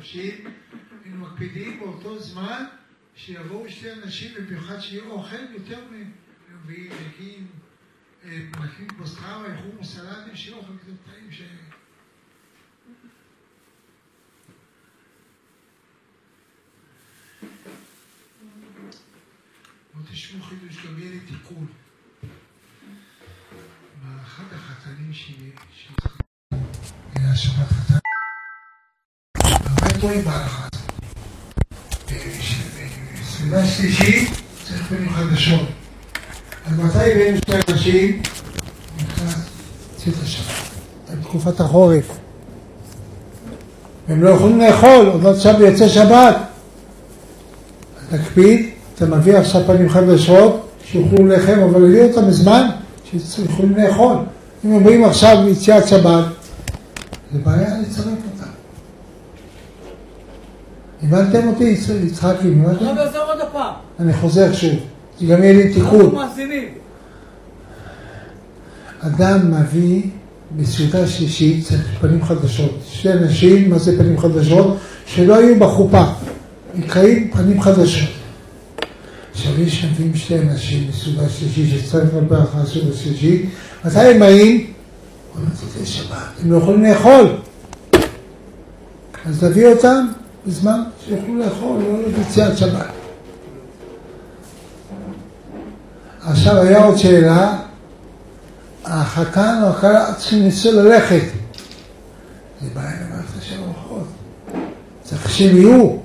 מבקשים, היינו מקפידים באותו זמן שיבואו שתי אנשים, ובמיוחד שיהיה אוכל יותר מביאים, מקים פוסטרמה, יחומו סלטים, שיהיה אוכל כזה טעים ש... בואו תשמעו חידוש, גם יהיה לי תיקון. באחד החתנים שהתחתנו, היה שבת חתן. הרבה טועים בהלכה הזאת. בסביבה שלישית צריך פנים חדשות. אז מתי בין שתי אנשים נכנס צאת השבת? בתקופת החורף. הם לא יכולים לאכול, עוד לא עכשיו יוצא שבת. אז תקפיד, אתה מביא עכשיו פנים חדשות, שיוכלו לחם, אבל להביא אותם בזמן שיכולים לאכול. אם הם באים עכשיו ליציאת שבת, זה בעיה לצרף אותם. הבנתם אותי, יצחקים? עכשיו יעזור עוד הפעם. אני חוזר שוב, זה גם יהיה לי תיקון. אנחנו מאזינים. אדם מביא בסעודה שלישית, צריך פנים חדשות. שתי אנשים, מה זה פנים חדשות? שלא היו בחופה. נקראים פנים חדשות. עכשיו יש מביאים שתי אנשים בסעודה שלישית, שצריך לברכה בסעודה שלישית. מתי הם באים? זה שבת. הם לא יכולים לאכול. אז תביא אותם בזמן שיוכלו לאכול, לא ביציאת שבת. עכשיו היה עוד שאלה, החתן או הכלה צריכים לנסוע ללכת. זה בעיה למערכת של אורחות. צריך שהם יהיו.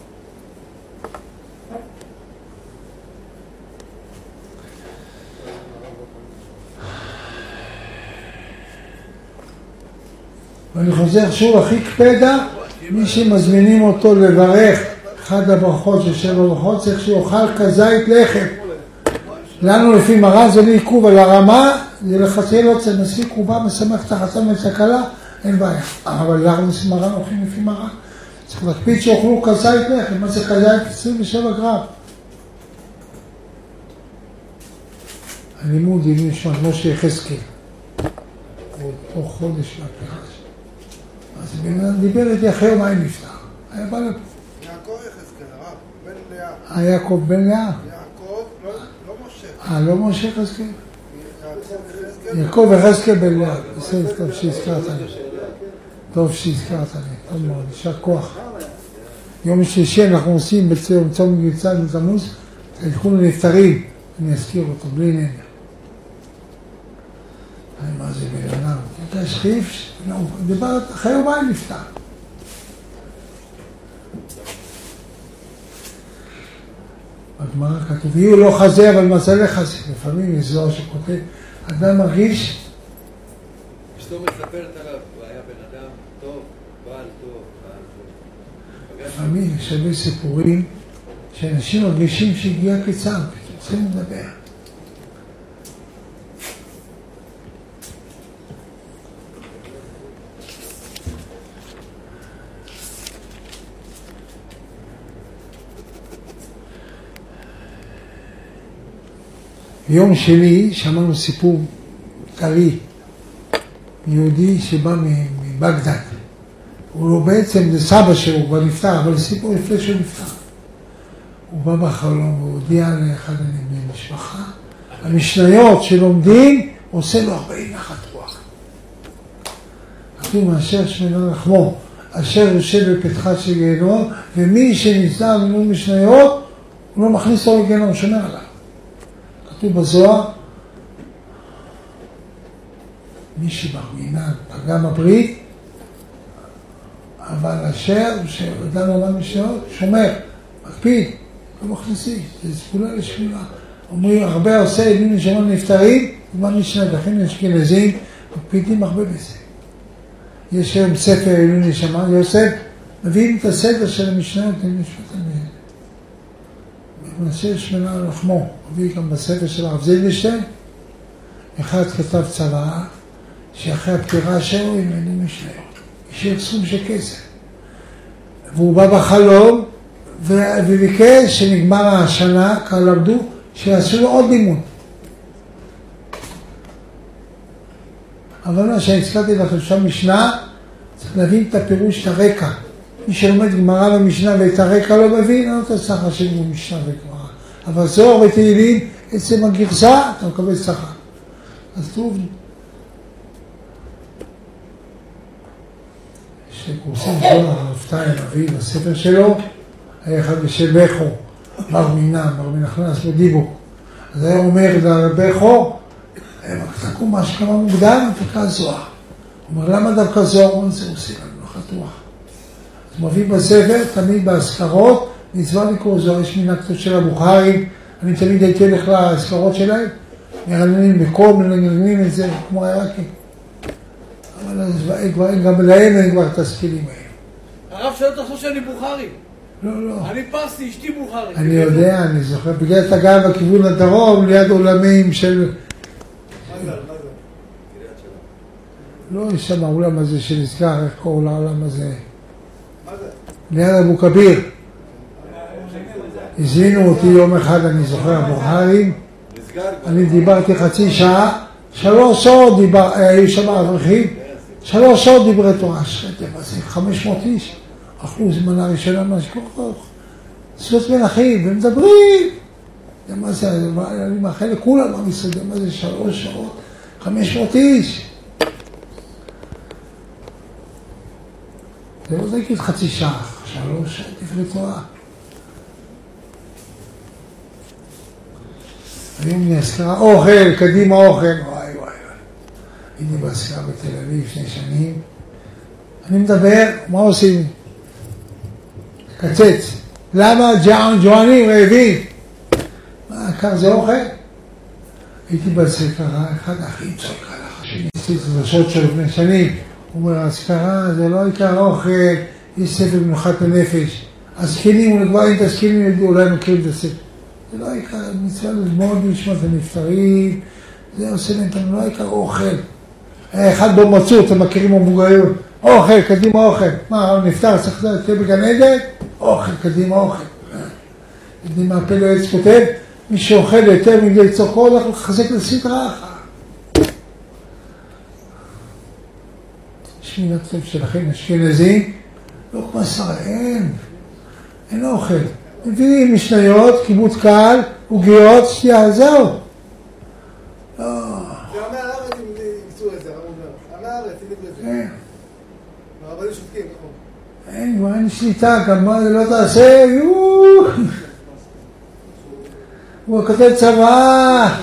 ואני חוזר שוב, הכי קפדה, מי שמזמינים אותו לברך אחד הברכות של 7 ברכות, צריך שיאכל כזית לחם. לנו לפי מראה זה לעיכוב על הרמה, זה לחצל עוד זה מספיק, הוא בא משמח את החתן ואת הכלה, אין בעיה. אבל לנו לפי מראה, הולכים לפי מראה. צריך להקפיד שיאכלו כזית לחם, מה זה כזית? 27 גרם. הלימוד היא נשמע, משה יחזקאל. עוד חודש לפרש. אז בן דיבר איתי אחרי יומיים נפטר. היה בא לפה. יעקב יחזקאל, הרב, בן לאה. יעקב בן לאה. יעקב, לא משה. לא משה יחזקאל? יעקב יחזקאל בן לאה. בסדר, טוב שהזכרת לי. טוב שהזכרת לי. טוב מאוד, יישר כוח. יום שלישי אנחנו עושים בצום גלצה בתמוז, תלכו לנפטרים. אני אזכיר אותו, בלי נהניה. מה זה בן אדם? אתה שחיף, דיבר אחרי יומיים נפטר. בגמרא כתוב, יהיו לא חזה אבל מזל חזה. לפעמים יש זוהר שכותב, אדם מרגיש... אשתו מספרת עליו, הוא היה בן אדם טוב, בעל טוב, בעל טוב. לפעמים יש הרבה סיפורים שאנשים מרגישים שהגיע קיצר, צריכים לדבר. ביום שני שמענו סיפור קרי, יהודי שבא מבגדד. הוא לא בעצם, זה סבא שלו, הוא כבר נפטר, אבל סיפור לפני שהוא נפטר. הוא בא בחלום והודיע לאחד המשפחה, המשניות שלומדים, עושה לו 40 נחת רוח. כתוב מאשר שמנה לחמו, אשר יושב בפתחה של גיהנום, ומי שנזהר מלמוד משניות, הוא לא מכניס לו לגיהנום, שומר עליו. כתוב בזוהר, מי שבמנהג פגם הברית, אבל אשר שאדם למד משניות, שומר, מקפיד, לא מכניסי, זה סגולה לשגולה. אומרים, הרבה עושה עילוי נשמה נפטרים, למד משניות, לכן אשכנזים, מקפידים הרבה בזה. יש שם ספר עילוי נשמה, יוסף, מביאים את הסדר של המשניות, מנסה שמנה לחמו, מביא גם בספר של הרב זילברשטיין, אחד כתב צוואה, שאחרי הפטירה שלו הם אין משניות. השאיר סכום של כסף. והוא בא בחלום, וביקש שנגמר השנה, כבר למדו, שיעשו לו עוד לימוד. אבל מה שהזכרתי לכם שם משנה, צריך להבין את הפירוש, את הרקע. מי שלומד גמרא ומשנה ואת הרקע לא מבין, לא אתה שכר שלי במשנה וגמרא. אבל זוהר ותהילים, עצם הגרסה, אתה מקבל שכר. אז טוב. שקורסים כל הרפתיים אבי בספר שלו, היה אחד בשם בכו, בר מנחלס ודיבו. אז היה אומר לבכו, תקום מהשכמה מוקדם ותקרא זוהר. הוא אומר, למה דווקא זוהר? הוא זה עושה לנו חתוח. אז מביא בספר, תמיד בהזכרות, נצבע לקרוא זוהר, יש מן הכתוב של הבוכרים, אני תמיד הייתי הולך להזכרות שלהם, מרננים בקול, מרננים את זה, כמו העיראקים. אבל גם להם אין כבר את הסקילים האלה. הרב שלא תחשוב שאני בוכרי. לא. אני פרסתי, אשתי בוכרי. אני יודע, אני זוכר, בגלל אתה גר בכיוון הדרום, ליד עולמים של... מה זה? לא, יש שם העולם הזה שנזכר, איך קוראים לעולם הזה? מה זה? ליד אבו כביר. הזמינו אותי יום אחד, אני זוכר, הבוכרים. אני דיברתי חצי שעה, 3 שעות היו שם אברכים, 3 שעות דיברי תורה, מה זה, 500 איש, אחוז מנה ראשונה, מה שקורה, שפת מלכים, ומדברים. מה זה, אני מאחל לכולם, מה מסתדר, מה זה 3 שעות, 500 איש. זה לא זכית חצי שעה, 3 שעות דברי תורה. היום נזכרה אוכל, קדימה אוכל, וואי. הייתי בהזכרה בתל אביב 2 שנים. אני מדבר, מה עושים? קצץ. למה ג'ואנים רעבים? מה, עקר זה אוכל? הייתי בהזכרה, אחד האחים צועק על השני, עשיתי את השעות שלו 2 שנים. הוא אומר, ההזכרה זה לא עיקר אוכל, יש ספר מנוחת הנפש. הזקנים, אם את הזקנים אולי מכירים את הספר. זה לא עיקר, מצווה ללמוד ולשמוע את הנפטרים, זה עושה להם, לא עיקר אוכל. אחד בו מצאו, אתם מכירים המבוגרים, אוכל, קדימה אוכל. מה, נפטר, צריך לתת בגן עדן? אוכל, קדימה אוכל. יודעים מה הפלא עץ כותב? מי שאוכל יותר מדי צורכו, הולך לחזק לסדרה אחת. יש מן הכתוב שלכם, אשכנזים, לא כמו שרה, אין אוכל. מביאים משניות, קיבוץ קהל, עוגיות, שתייה, זהו. לא. זה עמי הארץ אם יקצו את זה, הרב אומר. עמי הארץ, אם יקצו את זה. כן. הרבנים שותקים, נכון. אין, כבר אין שליטה, גם מה זה לא תעשה, הוא כותב צבא.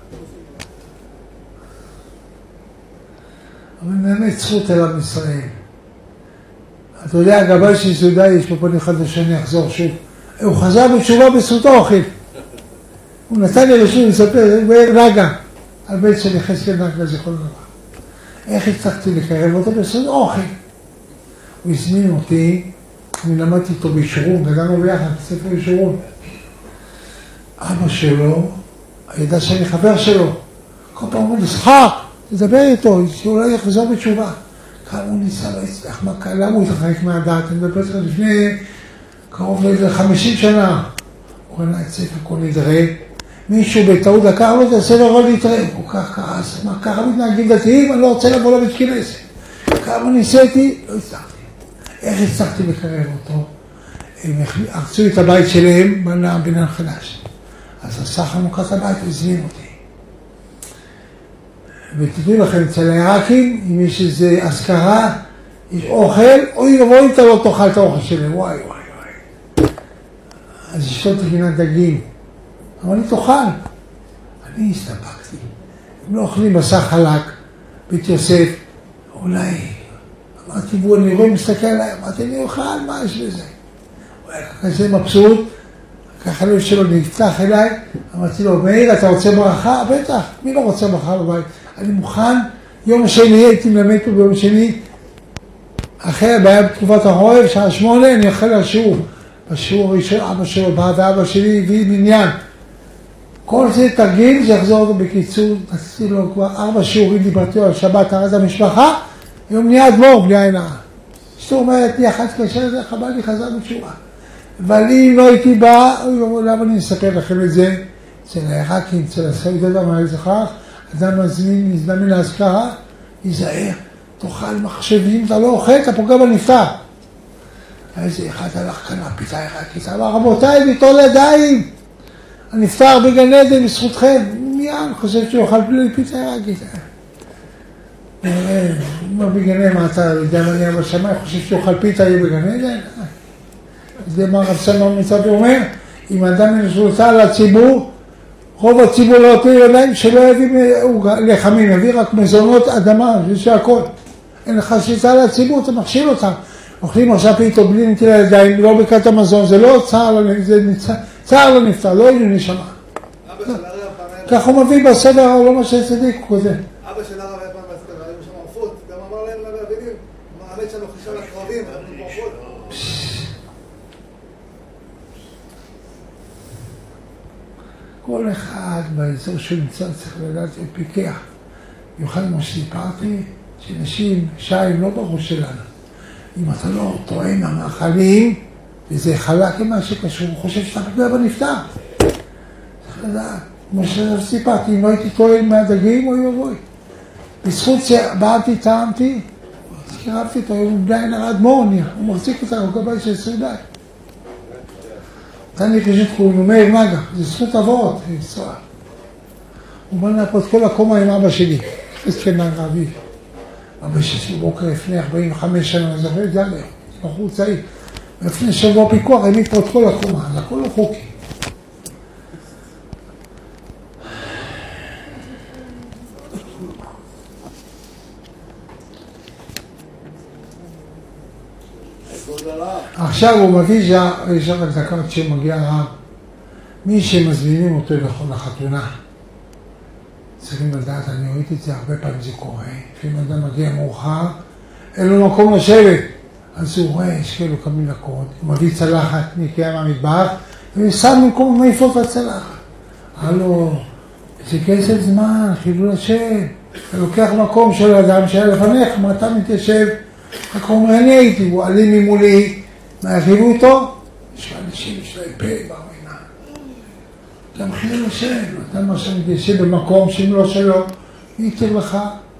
אבל באמת זכות על עם ישראל. אתה יודע, הגבל של סעודה, יש פה פנים אחד לשני, יחזור שוב. הוא חזר בתשובה בזכות האוכל. הוא נתן לי רשות לספר, רגע, על בית של יחזקאל נגלה זכר דבר. איך הצלחתי לקרב אותו בזכות האוכל? הוא הזמין אותי, אני למדתי איתו בישורון, גדלנו ביחד, ספר בישורון. אבא שלו, הידע שאני חבר שלו, כל פעם אומר לי, שחק, תדבר איתו, שאולי יחזור בתשובה. כמה הוא ניסה, לא הצליח, למה הוא התרחק מהדעת? אני מדבר איתך לפני קרוב ל-50 שנה. הוא קנה את ספר כל נדרה, מישהו בטעות לקח לו את הספר כל נדרה, הוא כך כעס, מה ככה מתנהגים דתיים? אני לא רוצה לבוא לבית כנסת. כמה ניסיתי, לא הצלחתי. איך הצלחתי לקרב אותו? הם הרצו את הבית שלהם בבניין חדש. אז עשה חנוכת הבית, הזמין אותי. ותדעו לכם, אצל העיראקים, אם יש איזו אזכרה, יש אוכל, אוי לבוא אם אתה לא תאכל את האוכל שלהם, וואי. אז אשתו תגינת דגים. אבל אני תאכל. אני הסתפקתי. הם לא אוכלים בשר חלק, בית יוסף, אולי. אמרתי, אני רואה מסתכל עליי, אמרתי, אני אוכל, מה יש בזה? הוא היה כזה מבסוט, ככה לב שלו נפתח אליי, אמרתי לו, מאיר, אתה רוצה ברכה? בטח, מי לא רוצה ברכה בבית? אני מוכן, יום שני, הייתי מלמד פה ביום שני, אחרי הבעיה בתקופת החורף, שעה 8, אני אוכל לשיעור. בשיעור הראשון, אבא שלו בא, ואבא שלי הביא מניין. כל זה תרגיל, שיחזור אותו בקיצור, עשיתי לו כבר 4 שיעורים, דיברתי על שבת, הרז המשפחה, היום נהיה אדמו"ר, בלי עין הרע. אשתו אומרת, לי אחת קשה לזה, חבל לי חזר בתשובה. אבל אם לא הייתי בא, למה אני אספר לכם את זה? אצל העיראקים, אצל הסעודות, מה זכר, אדם מזמין להזכרה, ייזהר, תאכל מחשבים, אתה לא אוכל, אתה פוגע בנפטר. איזה אחד הלך כאן הפיתה עיראקית, אמר רבותיי ביטול ידיים, הנפטר בגן עדן בזכותכם, מיד חושב שהוא יאכל בלי פיתה עיראקית. אומר בגן עדן, מה אתה יודע מה נהיה בשמיים, חושב שהוא יאכל פיתה יהיה בגן עדן? זה מה רב סלמן מצבי אומר, אם אדם אין שליטה על הציבור, רוב הציבור לא יפיל ידיים שלא יביא לחמים, יביא רק מזונות אדמה, זה שהכל. אין לך שליטה על הציבור, אתה מכשיל אותם. אוכלים עכשיו פיתו בלי נטיל הידיים, לא ברכת המזון, זה לא צער לנפטר, לא היינו נשמה. כך הוא מביא בסדר, לא מה שצדיק, הוא כזה. אבא של הרב היה פעם בסדר, היו שם ערפות, גם אמר להם למאבינים, האמת שלנו חישה לקרבים, היו ערפות. כל אחד באזור שנמצא צריך לדעת פיקח. במיוחד מה שסיפרתי, שאנשים, שיים לא בראש שלנו. אם אתה לא טוען המאכלים, וזה חלק עם מה שקשור, הוא חושב שאתה פגע בנפטר. צריך לדעת, כמו שסיפרתי, אם לא הייתי טוען מהדגים, אוי אוי. בזכות שבאתי, טעמתי, קירבתי אותו, הוא די נרד מורניה, הוא מחזיק אותה, הוא גבי של סעודי. נתן לי פשוט קוראים, מאיר נגה, זה זכות אבות, הוא בא לפה את כל הקומה עם אבא שלי, אז כן נגה אביב. אבא שלי בוקר לפני 45 שנה, אני זוכר את זה עליהם, בחור צעיר. ולפני שבוע פיקוח, העמיד פה את כל הקומה, זה הכל לא חוקי. עכשיו הוא מביא יש רק דקה כשמגיע הרב, מי שמזמינים אותו לחתונה, צריכים לדעת, אני ראיתי את זה הרבה פעמים, זה קורה, אם אדם מגיע מאוחר, אין לו מקום לשבת, אז הוא רואה, יש כאלו קמים לקרות, הוא מביא צלחת, נקרא מהמטבח, ושם במקום מעיפות את הצלחת. הלו, זה כסף זמן, חילול השם, אתה לוקח מקום של אדם שהיה לפניך, מה אתה מתיישב? רק הוא אומר, אני הייתי, הוא עלים ממולי, מה יחיבו איתו? יש אנשים יש להם פה בעמינה. גם חילול השם, אתה מה שמתיישב במקום שאם לא שלו, מי ייתר לך?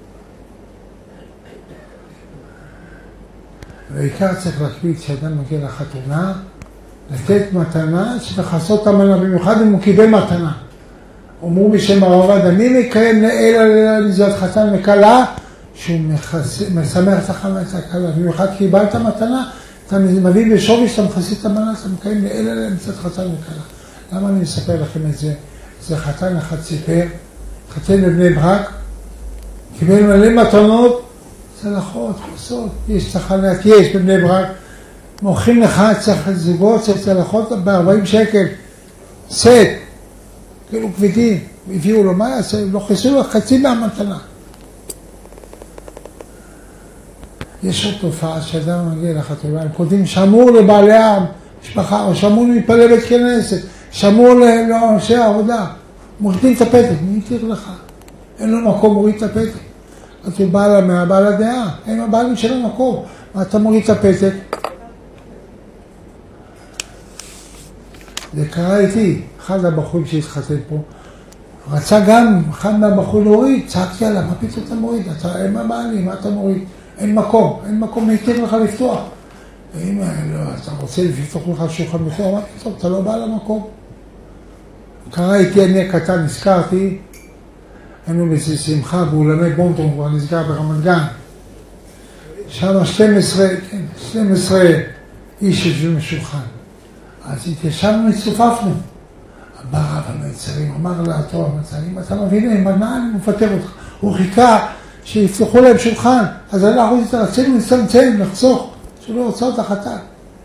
בעיקר צריך להקפיד שאדם מגיע לחתונה, לתת מתנה שתחסות את המנה, במיוחד אם הוא קיבל מתנה. אומרו בשם הרבד, אני מקיים לאלה לזאת חתן וכלה, שהוא משמח את החמץ הכלה. במיוחד קיבלת מתנה, אתה מביא בשווי שאתה מחסית את המנה, אתה מקיים לאלה לזאת חתן וכלה. למה אני מספר לכם את זה? זה חתן אחד סיפר, חתן בבני ברק, קיבל מלא מתנות, צלחות, חוסות, יש צחנת, יש בבני ברק, מוכרים לך זוגות של צלחות ב-40 שקל, סט, כאילו כבדים, הביאו לו, מה יעשה? לא חיסו לו חצי מהמתנה. יש עוד תופעה שאדם מגיע לחתונה, הם כותבים שמור לבעלי המשפחה, או שמור להתפלל בית כנסת, שמור לאנשי העבודה, מורידים את הפתק, מי יתיר לך? אין לו מקום, מוריד את הפתק. אז הוא בא מהבעל הדעה, הם הבעלים של המקום, אתה מוריד את הפתק. זה קרה איתי, אחד הבחורים שהתחתן פה, רצה גם אחד מהבחור להוריד, צעקתי עליו, מה פתאום אתה מוריד? הם הבעלים, מה אתה מוריד? אין מקום, מיתיר לך לפתוח. ואם אתה רוצה לפתוח לך שולחן לפתוח, מה פתאום, אתה לא בא למקום. קרה איתי, אני הקטן, נזכרתי, היינו בשמחה באולמי בונטון, כבר נסגר ברמת גן. שם 12 איש יושבים בשולחן. אז התיישבנו, הצטופפנו. בא רב המצרים, אמר לאתו המצרים, אתה מבין, אם אני מפטר אותך. הוא חיכה שיפתחו להם שולחן, אז אנחנו רצינו לצמצם, לחסוך, שלא רוצה אותך אתה.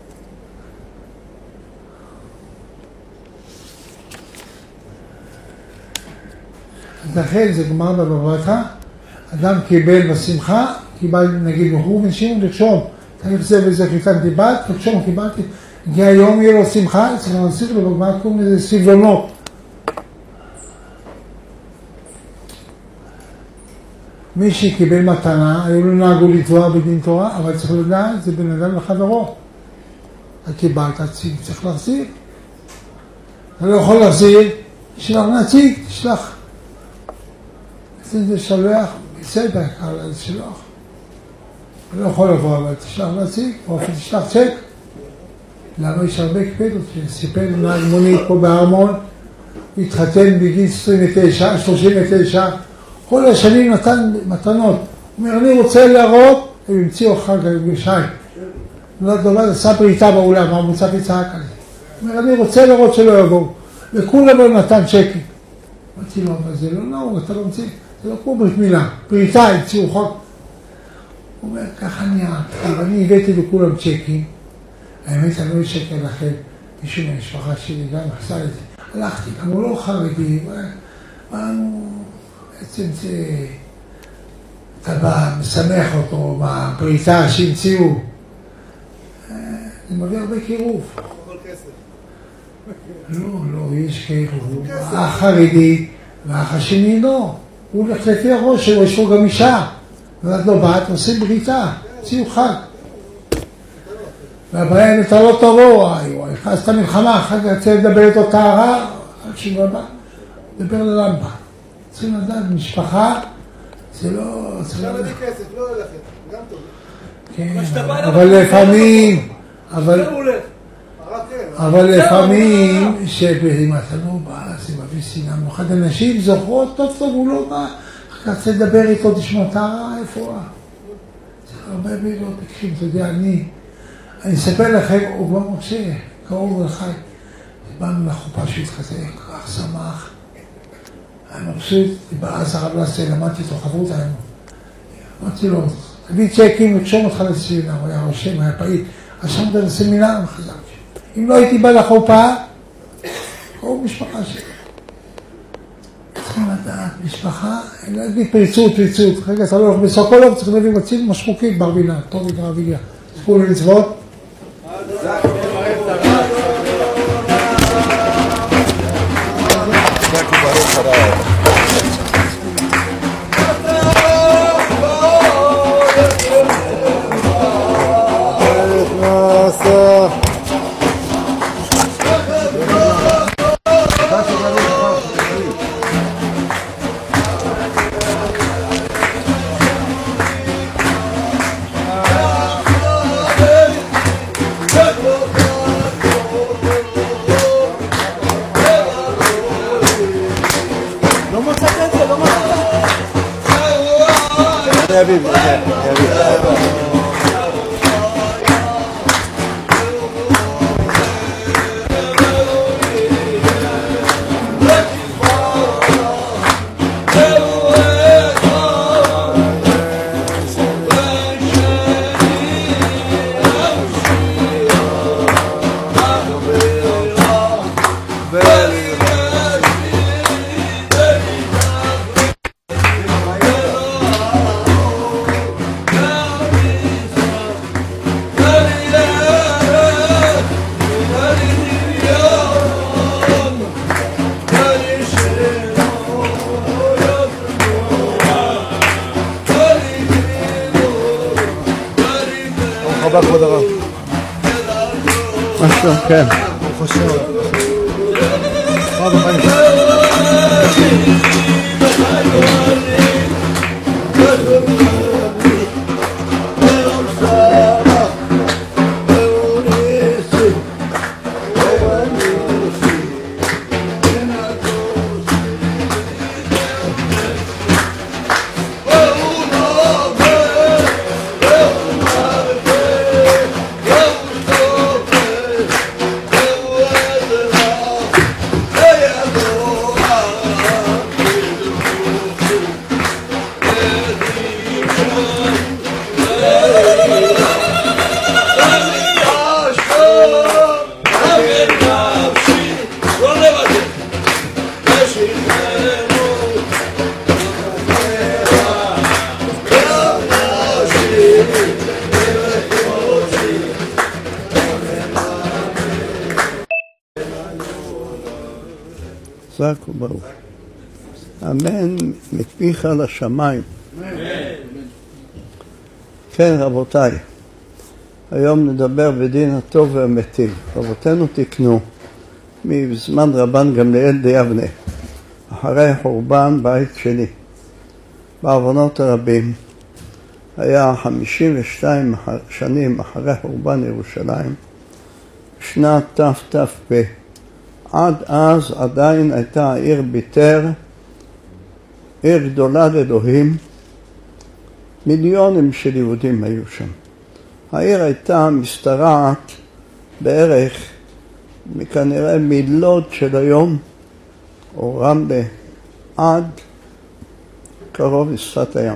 אז לכן זה גמר בבבתה, אדם קיבל בשמחה, קיבל נגיד בחור ונשימו לרשום, תניח זה וזה חיתן דיבת, לרשום קיבלתי, הגיע היום יהיה לו שמחה, צריך להנסיך לו בגמר קוראים לזה סבלונות. מי שקיבל מתנה, היו לו נהגו לתבוע בדין תורה, אבל צריך לדעת, זה בן אדם לחברו. אתה קיבלת, צריך להחזיר. אתה לא יכול להחזיר, תשלח נציג, תשלח. זה שלח, בסדר, קל, אז שלח. אתה לא יכול לבוא, אבל תשלח נציג, או אפילו תשלח צ'ק. למה יש הרבה קפדות? שסיפר נהג מונית פה בהרמון, התחתן בגיל 29, 39, כל השנים נתן מתנות. הוא אומר, אני רוצה להראות, הם המציאו אחר כך בשי. עשה פריטה באולם, המוצא פיצה כזה. הוא אומר, אני רוצה להראות שלא יבואו. וכולם לא נתן צ'קים. אמרתי לו, אבל זה לא נאור, אתה לא מציע, זה לא כמו ברית מילה. פריטה, המציאו חוק. הוא אומר, ככה נהיה, ואני הבאתי לכולם צ'קים. האמת, אני לא אשקר לכם, מישהו מהמשפחה שלי גם עשה את זה. הלכתי, גם הוא לא חרדי, בעצם זה, אתה בא, משמח אותו בפריטה שהמציאו. זה מביא הרבה קירוב. כל כסף. לא, יש קירוב. החרדי והאח השני לא. הוא הולך לפי הראש שלו, יש לו גם אישה. ואת לא באת, עושים בריתה, הציעו חג. והבעיה אם אתה לא תבוא, נכנסת מלחמה, אחר כך צריך לדבר איתו טהרה, רק שהוא בא, לדבר ללמבה. צריכים לדעת, משפחה, זה לא... עכשיו אני כסף, לא הולכת, גם טוב. כן, אבל לפעמים, אבל לפעמים, שאם אתה לא בא, זה מביא שנאה. במיוחד אנשים זוכרות, טוב, הוא לא בא, אחר כך צריך לדבר איתו, תשמע טהרה, איפה הוא? צריך הרבה מילות, תקשיב, אתה יודע, אני אספר לכם, הוא כבר משה, קרוב לחי. באנו לחופה שהתחתן, כך שמח. אני מבסוט, אז הרב לסטר, למדתי איתו, חברות היינו. אמרתי לו, תביא צ'קים ותשום אותך לסמינר, הוא היה רושם, היה פעיל. אז שם אותה לסמינר, וחזרתי. אם לא הייתי בא לחופה, קרוב משפחה שלי. צריכים לדעת, משפחה, אני לא אגיד פריצות. רגע, אתה לא הולך בסוקולוב, צריך להביא מציל משמוקית ברבינה, טוב יקרא ויגיע. תזכו למצוות. רבה כבוד הרב. משהו, כן. חושב. רב החיים. חזק וברוך. אמן מפיך לשמיים. כן, רבותיי, היום נדבר בדין הטוב והמיטיב. רבותינו תקנו מזמן רבן גמליאל דיבנה, אחרי חורבן בית שני, בעוונות הרבים. היה 52 שנים אחרי חורבן ירושלים, בשנת תת"פ. עד אז עדיין הייתה העיר ביתר, עיר גדולה לאלוהים, מיליונים של יהודים היו שם. העיר הייתה משתרעת בערך מכנראה מלוד של היום, או רמלה, עד קרוב לשפת הים.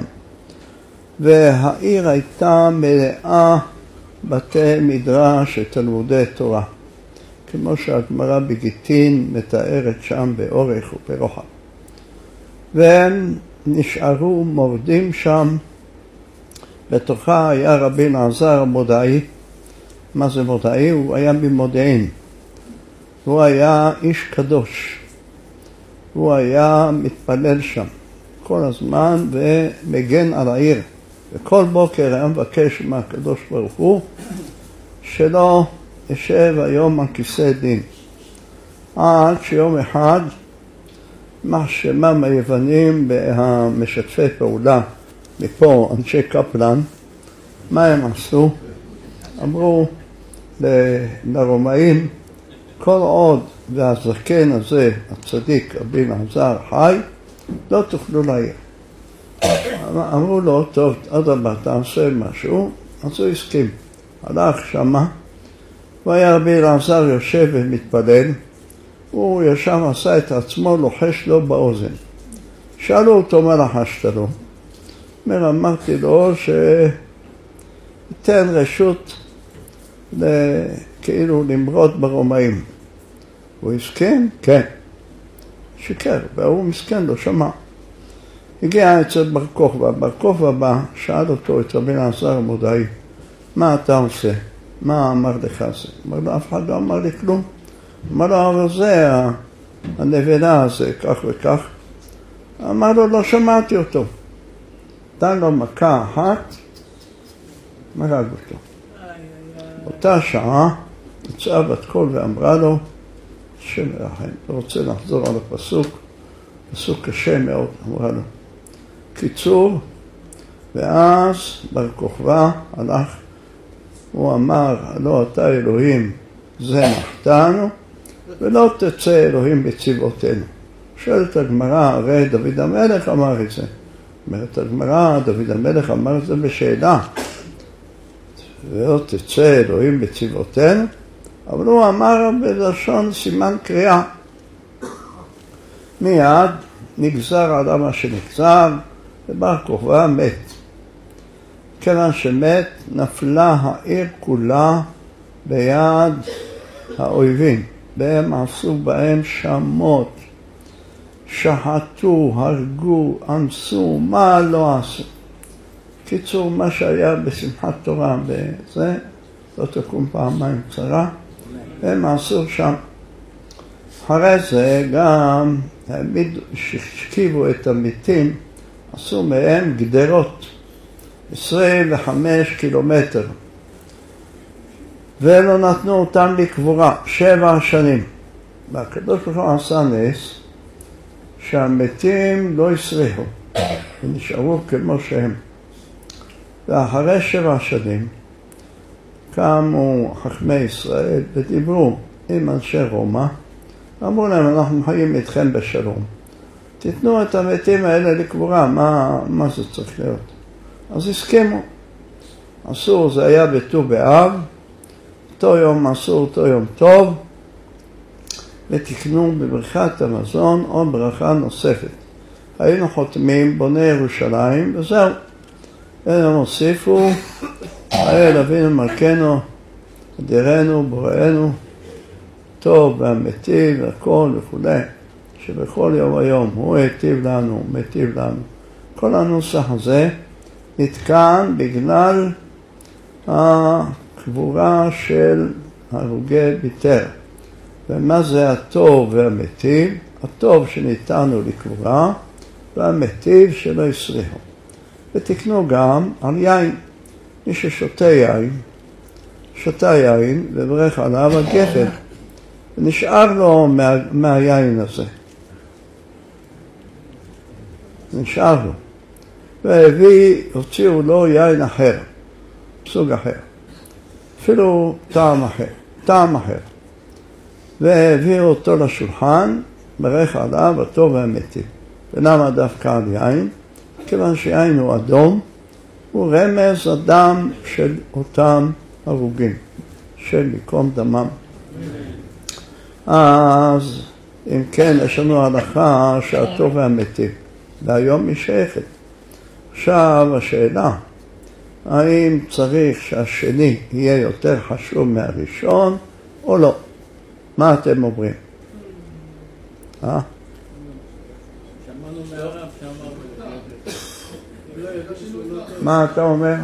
והעיר הייתה מלאה בתי מדרש ותלמודי תורה, כמו שהגמרא בגיטין מתארת שם באורך וברוחב. והם נשארו מורדים שם, בתוכה היה רבי אלעזר המודעי. מה זה מודעי? הוא היה ממודיעין. הוא היה איש קדוש. הוא היה מתפלל שם כל הזמן ומגן על העיר. וכל בוקר היה מבקש מהקדוש ברוך הוא שלא ישב היום על כיסא דין. עד שיום אחד מחשמם היוונים והמשתפי פעולה מפה, אנשי קפלן, מה הם עשו? אמרו לרומאים, כל עוד והזקן הזה, הצדיק רבי אלעזר חי, לא תוכלו לעיר. אמרו לו, טוב, אדרבה, תעשה משהו, אז הוא הסכים. הלך שמה, והיה רבי אלעזר יושב ומתפלל, הוא ישב עשה את עצמו, לוחש לו באוזן. שאלו אותו מה לחשת לו. אמרתי לו שייתן רשות כאילו למרוד ברומאים. הוא הסכים? כן. שיקר, והוא מסכן, לא שמע. הגיע אצל בר כוכבא. בר כוכבא בא, שאל אותו את רבי אלעזר המודעי, מה אתה עושה? מה אמר לך זה? אמר לו, אף אחד לא אמר לי כלום. אמר לו, אבל זה הנבלה הזה, כך וכך. אמר לו, לא שמעתי אותו. נתן לו מכה אחת, מרג אותו. אותה שעה יצאה בת קול ואמרה לו, השם ירחם, לא רוצה לחזור על הפסוק, פסוק קשה מאוד, אמרה לו. קיצור, ואז בר כוכבא הלך, הוא אמר, לא אתה אלוהים זה נחתנו, ולא תצא אלוהים בצבאותינו. שואלת הגמרא, הרי דוד המלך אמר את זה. אומרת הגמרא, דוד המלך אמר את זה בשאלה. ולא תצא אלוהים בצבאותינו, אבל הוא אמר בלשון סימן קריאה. מיד נגזר עליו מה שנגזר, ובר כוכבא מת. כיוון שמת, נפלה העיר כולה ביד האויבים. והם עשו בהם שמות, שחטו, הרגו, אנסו, מה לא עשו. קיצור, מה שהיה בשמחת תורה בזה, לא תקום פעמיים צרה, הם עשו שם. אחרי זה גם שכיבו את המתים, עשו מהם גדרות, 25 קילומטר, ולא נתנו אותם לקבורה 7 שנים. והקדוש ברוך הוא עשה נס, שהמתים לא יסריחו, ונשארו כמו שהם. ואחרי 7 שנים, קמו חכמי ישראל ודיברו עם אנשי רומא, אמרו להם, אנחנו חיים איתכם בשלום. תיתנו את המתים האלה לקבורה, מה זה צריך להיות? אז הסכימו. אסור, זה היה בט"ו באב, אותו יום אסור, אותו יום טוב, ותקנו בברכת המזון או ברכה נוספת. היינו חותמים בוני ירושלים, וזהו. הם הוסיפו, האל אבינו מלכנו, אדירנו, בוראנו, טוב והמיטיב והכל וכו', שבכל יום היום הוא היטיב לנו, מיטיב לנו. כל הנוסח הזה נתקן בגלל הקבורה של הרוגי ביתר. ומה זה הטוב והמיטיב? הטוב שניתנו לקבורה, והמיטיב שלא יסריחו. ותקנו גם על יין. מי ששותה יין, שותה יין וברך עליו הגפן, ונשאר לו מהיין הזה. נשאר לו. הוציאו לו יין אחר, סוג אחר. אפילו טעם אחר. טעם אחר. והעביר אותו לשולחן, ברך עליו הטוב והמיטיב. ולמה דווקא על יין? כיוון שיין הוא אדום, הוא רמז הדם של אותם הרוגים, של יקום דמם. אז אם כן, יש לנו הלכה שהטוב והמיטיב, והיום היא שייכת. עכשיו השאלה, האם צריך שהשני יהיה יותר חשוב מהראשון או לא? מה אתם אומרים? שמענו מהרב שאמר. מה אתה אומר?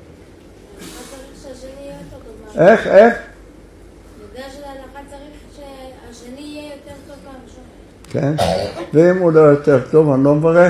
איך? איך? יודע שלהלכה צריך שהשני יהיה יותר טוב מהראשון. כן, ואם הוא לא יותר טוב, אני לא מברך?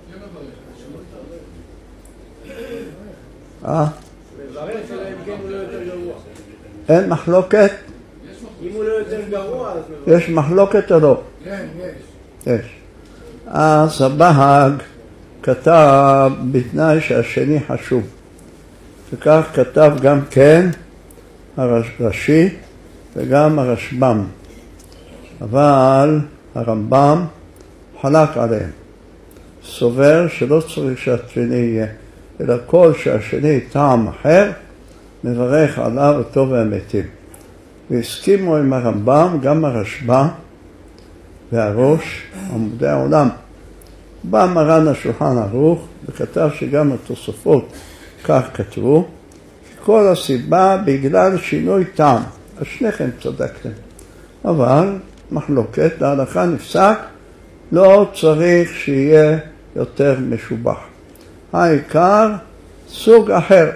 אין מחלוקת? אם הוא לא יותר גרוע, אז יש מחלוקת או לא? כן, יש. אז הבהג כתב בתנאי שהשני חשוב. וכך כתב גם כן הרש"י וגם הרשב"ם. אבל הרמב"ם חלק עליהם. סובר שלא צריך שהשני יהיה, אלא כל שהשני טעם אחר, מברך עליו הטוב והמיטיב. והסכימו עם הרמב"ם גם הרשב"א והראש עמודי העולם. בא מרן השולחן ערוך וכתב שגם התוספות כך כתבו, כל הסיבה בגלל שינוי טעם. אז שניכם צדקתם. אבל מחלוקת, להלכה נפסק, לא צריך שיהיה יותר משובח. העיקר סוג אחר.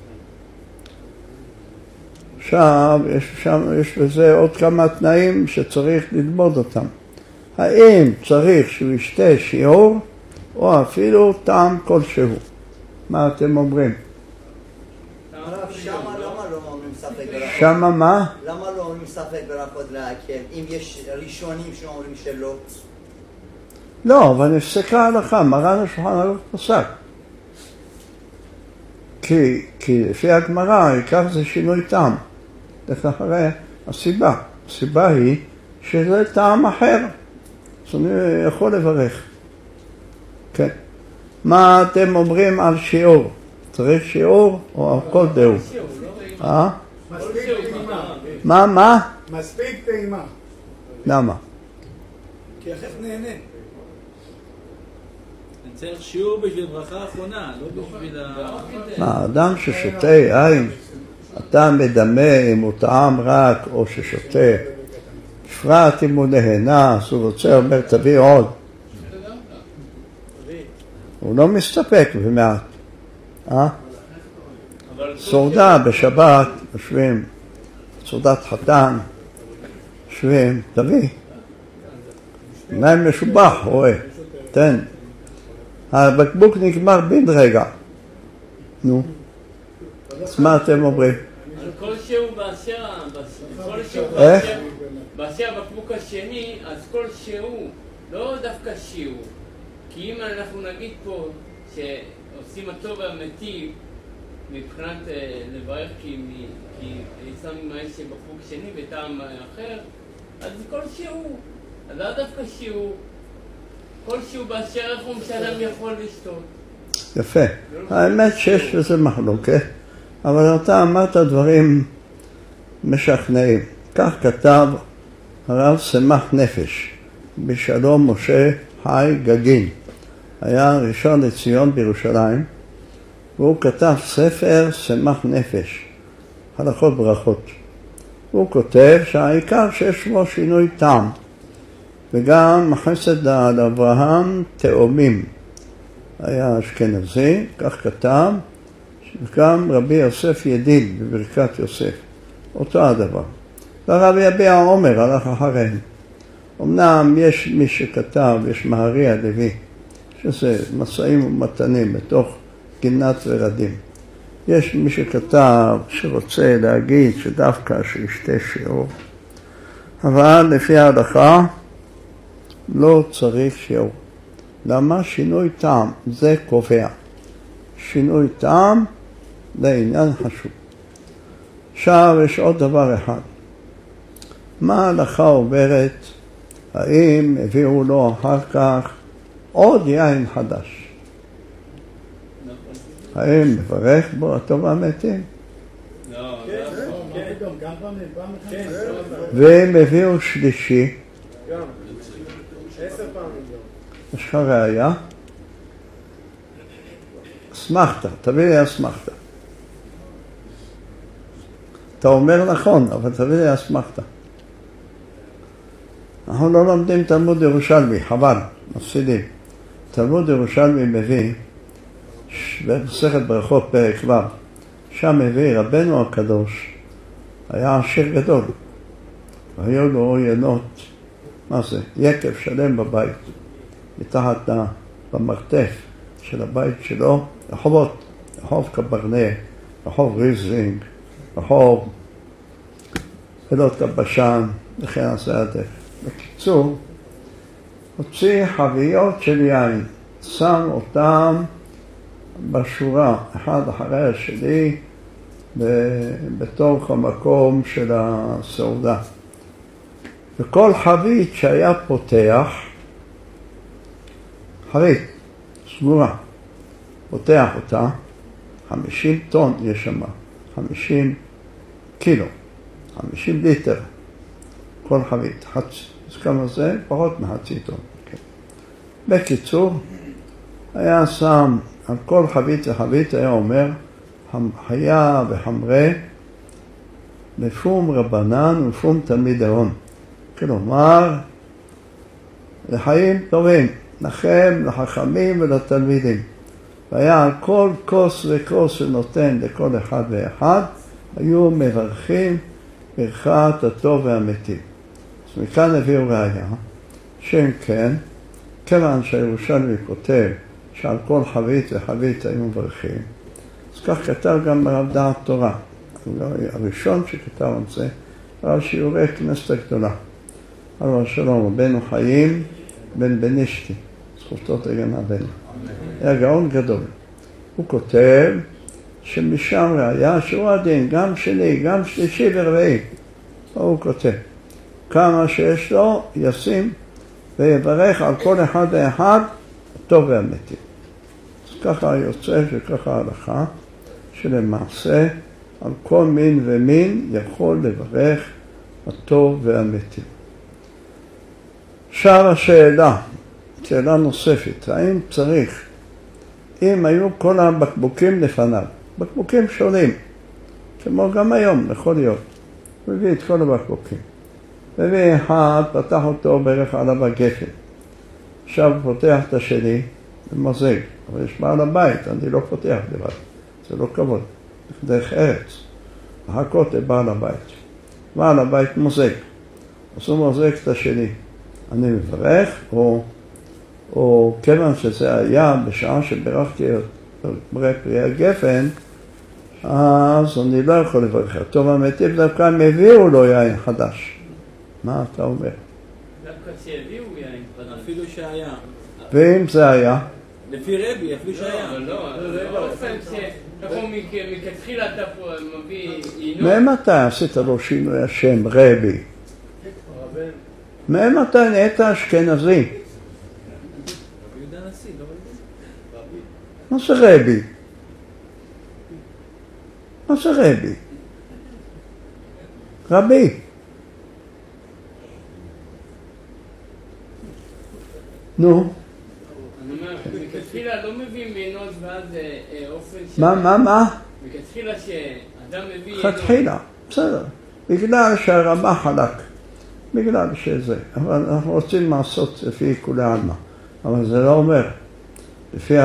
עכשיו יש בזה עוד כמה תנאים שצריך ללמוד אותם. האם צריך שהוא ישתה שיעור או אפילו טעם כלשהו? מה אתם אומרים? שמה למה לא אומרים ספק ברכות? שמה מה? למה לא אומרים ספק ברכות להקל? אם יש ראשונים שאומרים שלא? לא, אבל נפסקה ההלכה, מרן השולחן ערוך פסק. כי לפי הגמרא, העיקר זה שינוי טעם. זה אחרי הסיבה. הסיבה היא שזה טעם אחר. אז אני יכול לברך. כן. מה אתם אומרים על שיעור? צריך שיעור או הכל דהו? מספיק טעימה. מה? מספיק טעימה. למה? כי אחרי נהנה. אני צריך שיעור בשביל ברכה האחרונה, לא בשביל האדם ששותה יין, אתה מדמה אם הוא טעם רק או ששותה. בפרט אם הוא נהנה, אז הוא רוצה, אומר תביא עוד. הוא לא מסתפק במעט. סעודה בשבת, יושבים, סעודת חתן, יושבים, תביא. מים משובח, רואה, תן. הבקבוק נגמר בן רגע. נו. אז מה אתם אומרים? על כל שהוא באשר הבקבוק השני, אז כל שהוא, לא דווקא שיעור. כי אם אנחנו נגיד פה שעושים הטוב והמיטיב מבחינת לברך כי שמים מה יש בקבוק שני וטעם אחר, אז זה כל שיעור. אז לא דווקא שיעור. כל שהוא באשר איך הוא משלם יכול לשתות. יפה. האמת שיש בזה מחלוקת, אבל אתה אמרת דברים משכנעים. כך כתב הרב סמך נפש בשלום משה חי גגין. היה ראשון לציון בירושלים, והוא כתב ספר סמך נפש, הלכות ברכות. הוא כותב שהעיקר שיש בו שינוי טעם, וגם חסד על אברהם תאומים. היה אשכנזי, כך כתב, וגם רבי יוסף ידיד בברכת יוסף. אותו הדבר. והרבי יביע עומר הלך אחריהם. אמנם יש מי שכתב, יש מהרי הלוי, שזה מסעים ומתנים בתוך גינת ורדים. יש מי שכתב שרוצה להגיד שדווקא שישתה שיעור. אבל לפי ההלכה לא צריך שיעור. למה? שינוי טעם, זה קובע. שינוי טעם זה עניין חשוב. עכשיו יש עוד דבר אחד. מה ההלכה אומרת? האם הביאו לו אחר כך עוד יין חדש? האם מברך בו הטוב והמתים? לא, כן. והם הביאו שלישי? גם. 10 פעמים גם. יש לך ראיה? אסמכתה, תביא לי אסמכתה. אתה אומר נכון, אבל תביא לי אסמכתה. אנחנו לא לומדים תלמוד ירושלמי, חבל, מפסידים. תלמוד ירושלמי מביא, במסכת ברכות פרק ו', שם מביא רבנו הקדוש, היה עשיר גדול, והיו לו ינות, מה זה? יקב שלם בבית, מתחת במרתף של הבית שלו, רחובות, רחוב קברנה, רחוב ריזלינג, רחוב פילות הבשן, וכן עשה הדרך. בקיצור, הוציא חביות של יין, שם אותם בשורה, אחד אחרי השני, בתוך המקום של הסעודה. וכל חבית שהיה פותח, חבית סגורה, פותח אותה, 50 טון יש שם, 50 קילו, 50 ליטר, כל חבית, אז כמה זה? פחות מחצי טון. כן. בקיצור, היה שם על כל חבית וחבית, היה אומר, היה וחמרה, לפום רבנן ולפום תלמיד ההון. כלומר, לחיים טובים, לכם, לחכמים ולתלמידים. והיה על כל כוס וכוס שנותן לכל אחד ואחד, היו מברכים ברכת הטוב והמתים. אז מכאן הביאו ראיה, שאם כן, כיוון שהירושלמי כותב שעל כל חבית וחבית היו מברכים, אז כך כתב גם ברב דעת תורה. הראשון שכתב על זה, על שיעורי כנסת הגדולה. על שלום, רבנו חיים בן בנישתי, זכותו תגן עלינו. היה גאון גדול. הוא כותב שמשם ראיה שהוא הדין, גם שני, גם שלישי ורביעי. הוא כותב, כמה שיש לו ישים ויברך על כל אחד ואחד הטוב והמתים. אז ככה יוצא שככה ההלכה, שלמעשה על כל מין ומין יכול לברך הטוב והמתים. עכשיו השאלה, שאלה נוספת, האם צריך, אם היו כל הבקבוקים לפניו, בקבוקים שונים, כמו גם היום, יכול להיות, הוא הביא את כל הבקבוקים. והביא אחד, פתח אותו בערך עליו הגפן. עכשיו הוא פותח את השני ומזג, אבל יש בעל הבית, אני לא פותח לבד, זה לא כבוד, דרך ארץ, לחכות לבעל הבית. בעל הבית מוזג, אז הוא מוזג את השני. אני מברך, או כיוון שזה היה בשעה שברכתי פרי הגפן, אז אני לא יכול לברך. טוב, המתים דווקא הם הביאו לו יין חדש. מה אתה אומר? דווקא שהביאו יין חדש. אפילו שהיה. ואם זה היה? לפי רבי, אפילו שהיה. לא, זה באופן שאנחנו מכתחילה אתה פה מביא עינות. ממתי עשית לו שינוי השם רבי? ממתי נהיית אשכנזי? רבי יהודה הנשיא, לא רבי. מה זה רבי? מה זה רבי? רבי. נו. אני אומר, מכתחילה לא מביאים עינות ואז אופן ש... מה? מכתחילה שאדם מביא עינות. חתחילה, בסדר. בגלל שהרמה חלק. בגלל שזה. אבל אנחנו רוצים לעשות לפי כולי עלמא. אבל זה לא אומר. לפי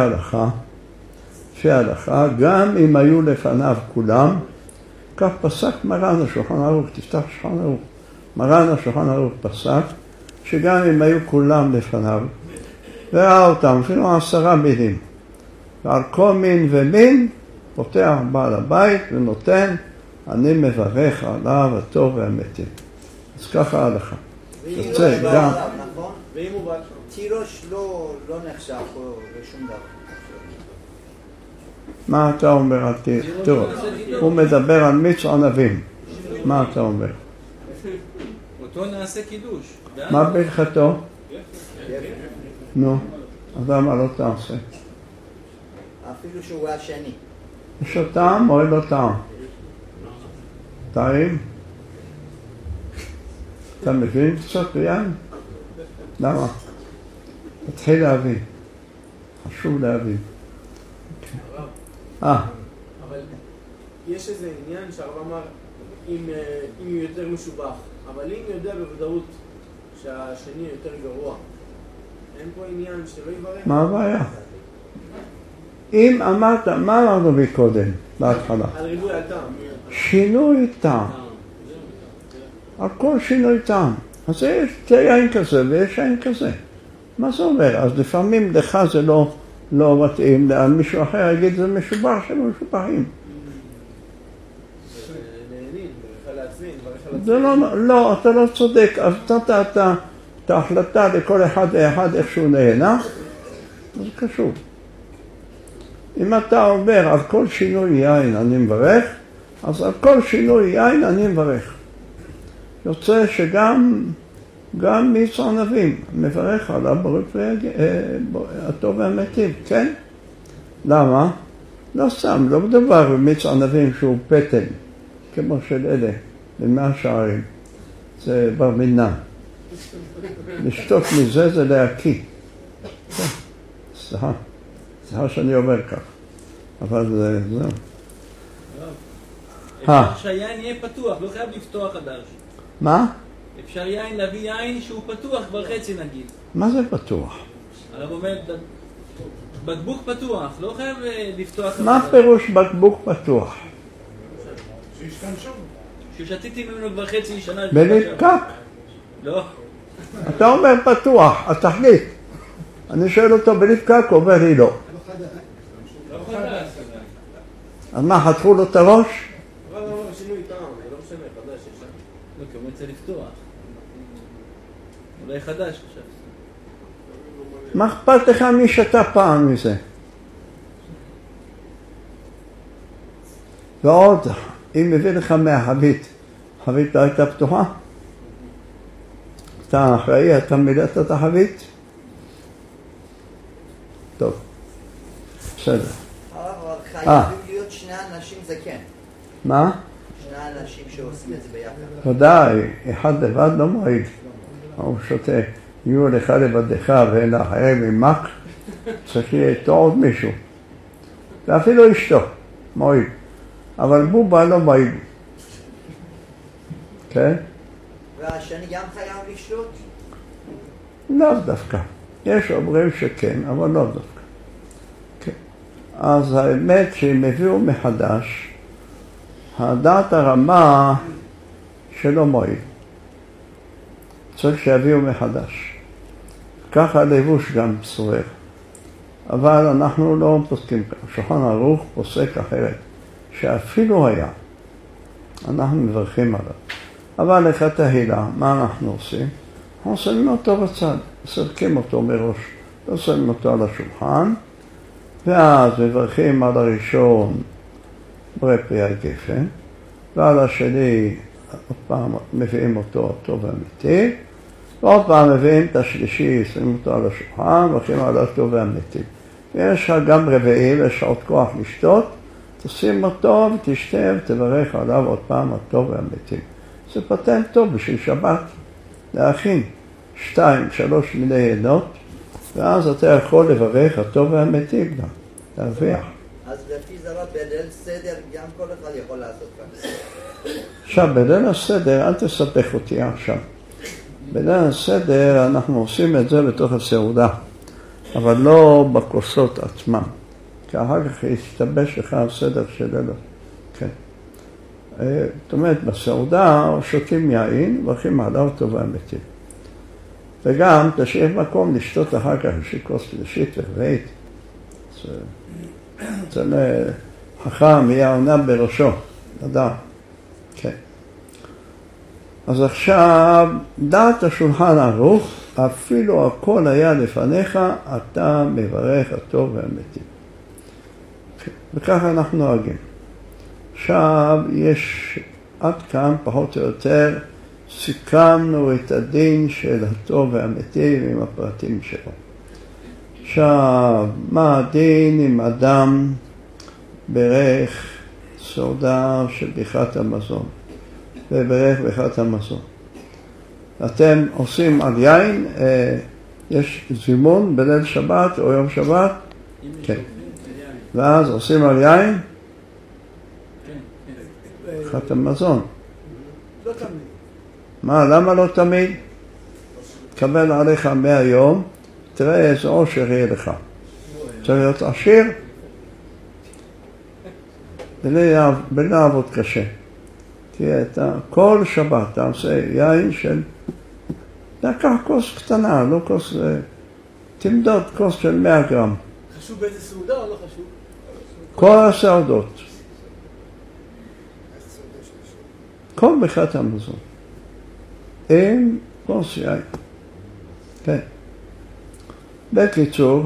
ההלכה, גם אם היו לפניו כולם, כך פסק מרן השולחן ערוך, תפתח שולחן ערוך. מרן השולחן ערוך פסק, שגם אם היו כולם לפניו, וראה אותם, אפילו 10 מילים, ועל כל מין ומין, פותח בעל הבית ונותן, אני מברך עליו הטוב והמתים. אז ככה ההלכה. יוצא גם... ואם הוא תירוש לא נחשב פה לשום דבר. מה אתה אומר על תירוש? הוא מדבר על מיץ ענבים. מה אתה אומר? אותו נעשה קידוש. מה ברכתו? נו, אז למה לא תעשה? אפילו שהוא השני. יש לו טעם או אין לו טעם? טעים? אתה מבין קצת ביין? למה? תתחיל להבין. חשוב להבין. אבל יש איזה עניין שהרב אמר, אם הוא יותר משובח, אבל אם יודע בוודאות שהשני יותר גרוע, אין פה עניין שלא יברך? מה הבעיה? אם אמרת, מה אמרנו מקודם, בהתחלה? על ריבוי הטעם. שינוי טעם. על כל שינוי טעם. אז יש יין כזה ויש יין כזה. מה זה אומר? אז לפעמים לך זה לא מתאים, מישהו אחר יגיד זה משובח, שהם משובחים. זה לא, אתה לא צודק. אז נתת את ההחלטה לכל אחד ואחד איך שהוא נהנה, זה קשור. אם אתה אומר על כל שינוי יין אני מברך, אז על כל שינוי יין אני מברך. יוצא שגם מיץ ענבים מברך על הטוב והמיטיב, כן? למה? לא סתם, לא מדובר במיץ ענבים שהוא פטל, כמו של אלה, במאה שערים. זה בר מינן. לשתות מזה זה להקיא. סליחה שאני אומר כך, אבל זהו. אפשר שהיין יהיה פתוח, לא חייב לפתוח חדש. מה? אפשר להביא יין שהוא פתוח כבר חצי נגיד. מה זה פתוח? הרב אומר, בקבוק פתוח, לא חייב לפתוח. מה פירוש בקבוק פתוח? ששתיתי ממנו כבר חצי שנה. בליפקק? לא. אתה אומר פתוח, אז תחליט. אני שואל אותו בליפקק, הוא אומר לי לא. לא חדש. אז מה, חתכו לו את הראש? אבל לא אומר שינוי טעם, זה לא משנה, חדש יש שם. לא, כי הוא רוצה לפתוח. אולי חדש עכשיו. מה אכפת לך מי שתה פעם מזה? ועוד, אם מביא לך מהחבית, החבית לא הייתה פתוחה? אתה אחראי, אתה מילאת את החבית? טוב, בסדר. אבל חייבים להיות שני אנשים זה כן. מה? שני אנשים שעושים את זה ביחד. ודאי, אחד לבד לא מועיל. הוא שותה, יהיו לך לבדך ואין לאחרים ממק, צריך יהיה איתו עוד מישהו. ואפילו אשתו, מועיל. אבל בובה לא מועיל. כן? והשני גם חייב לשלוט? לא דווקא. יש אומרים שכן, אבל לא דווקא. כן. אז האמת שהם הביאו מחדש, הדעת הרמה שלא מועיל. צריך שיביאו מחדש. ככה הלבוש גם סורר. אבל אנחנו לא פוסקים כאן. שולחן ערוך פוסק אחרת. שאפילו היה, אנחנו מברכים עליו. אבל לכתחילה, מה אנחנו עושים? אנחנו שמים אותו בצד, מסלקים אותו מראש, לא שמים אותו על השולחן, ואז מברכים על הראשון ברי פרי הגפן, ועל השני עוד פעם מביאים אותו הטוב והמיטיב, ועוד פעם מביאים את השלישי, שמים אותו על השולחן, מברכים על הטוב והמיטיב. ויש לך גם רביעי, ויש לך עוד כוח לשתות, תשים אותו ותשתה ותברך עליו עוד פעם הטוב והמיטיב. זה פטנט טוב בשביל שבת, להכין 2-3 מיני עינות, ואז אתה יכול לברך הטוב והמיטיב גם, להרוויח. אז לפי זה בליל סדר גם כל אחד יכול לעשות כאן. עכשיו, בליל הסדר, אל תספך אותי עכשיו. בליל הסדר אנחנו עושים את זה בתוך הסעודה, אבל לא בכוסות עצמם. כי אחר כך יסתבש לך הסדר שלנו. כן. זאת אומרת, בסעודה שותים יין, מברכים עליו טוב והמיטיב. וגם תשאיר מקום לשתות אחר כך כוס שלישית ורביעית. אצל חכם יהיה עונה בראשו, אדם. כן. אז עכשיו, דעת השולחן ערוך, אפילו הכל היה לפניך, אתה מברך הטוב והמיטיב. וככה אנחנו נוהגים. עכשיו יש עד כאן פחות או יותר סיכמנו את הדין של הטוב והמיטיב עם הפרטים שלו. עכשיו, מה הדין אם אדם ברך סעודה של ברכת המזון וברך ברכת המזון? אתם עושים על יין, יש זימון בליל שבת או יום שבת? כן. ואז עושים על יין? ברכת המזון. לא תמיד. מה, למה לא תמיד? תקבל עליך 100 יום, תראה איזה עושר יהיה לך. צריך להיות עשיר? בלי לעבוד קשה. תראה, כל שבת אתה עושה יין של... לקח כוס קטנה, לא כוס... תמדוד כוס של 100 גרם. חשוב באיזה סעודה או לא חשוב? כל הסעודות. כל ברכת המזון. עם כוס יין. כן. בקיצור,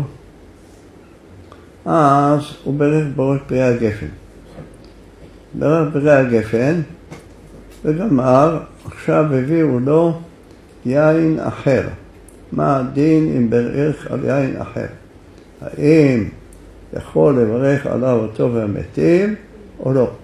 אז הוא ברך בראש פרי הגפן. ברך פרי הגפן, וגמר, עכשיו הביאו לו יין אחר. מה הדין אם ברך על יין אחר? האם יכול לברך עליו הטוב והמיטיב או לא?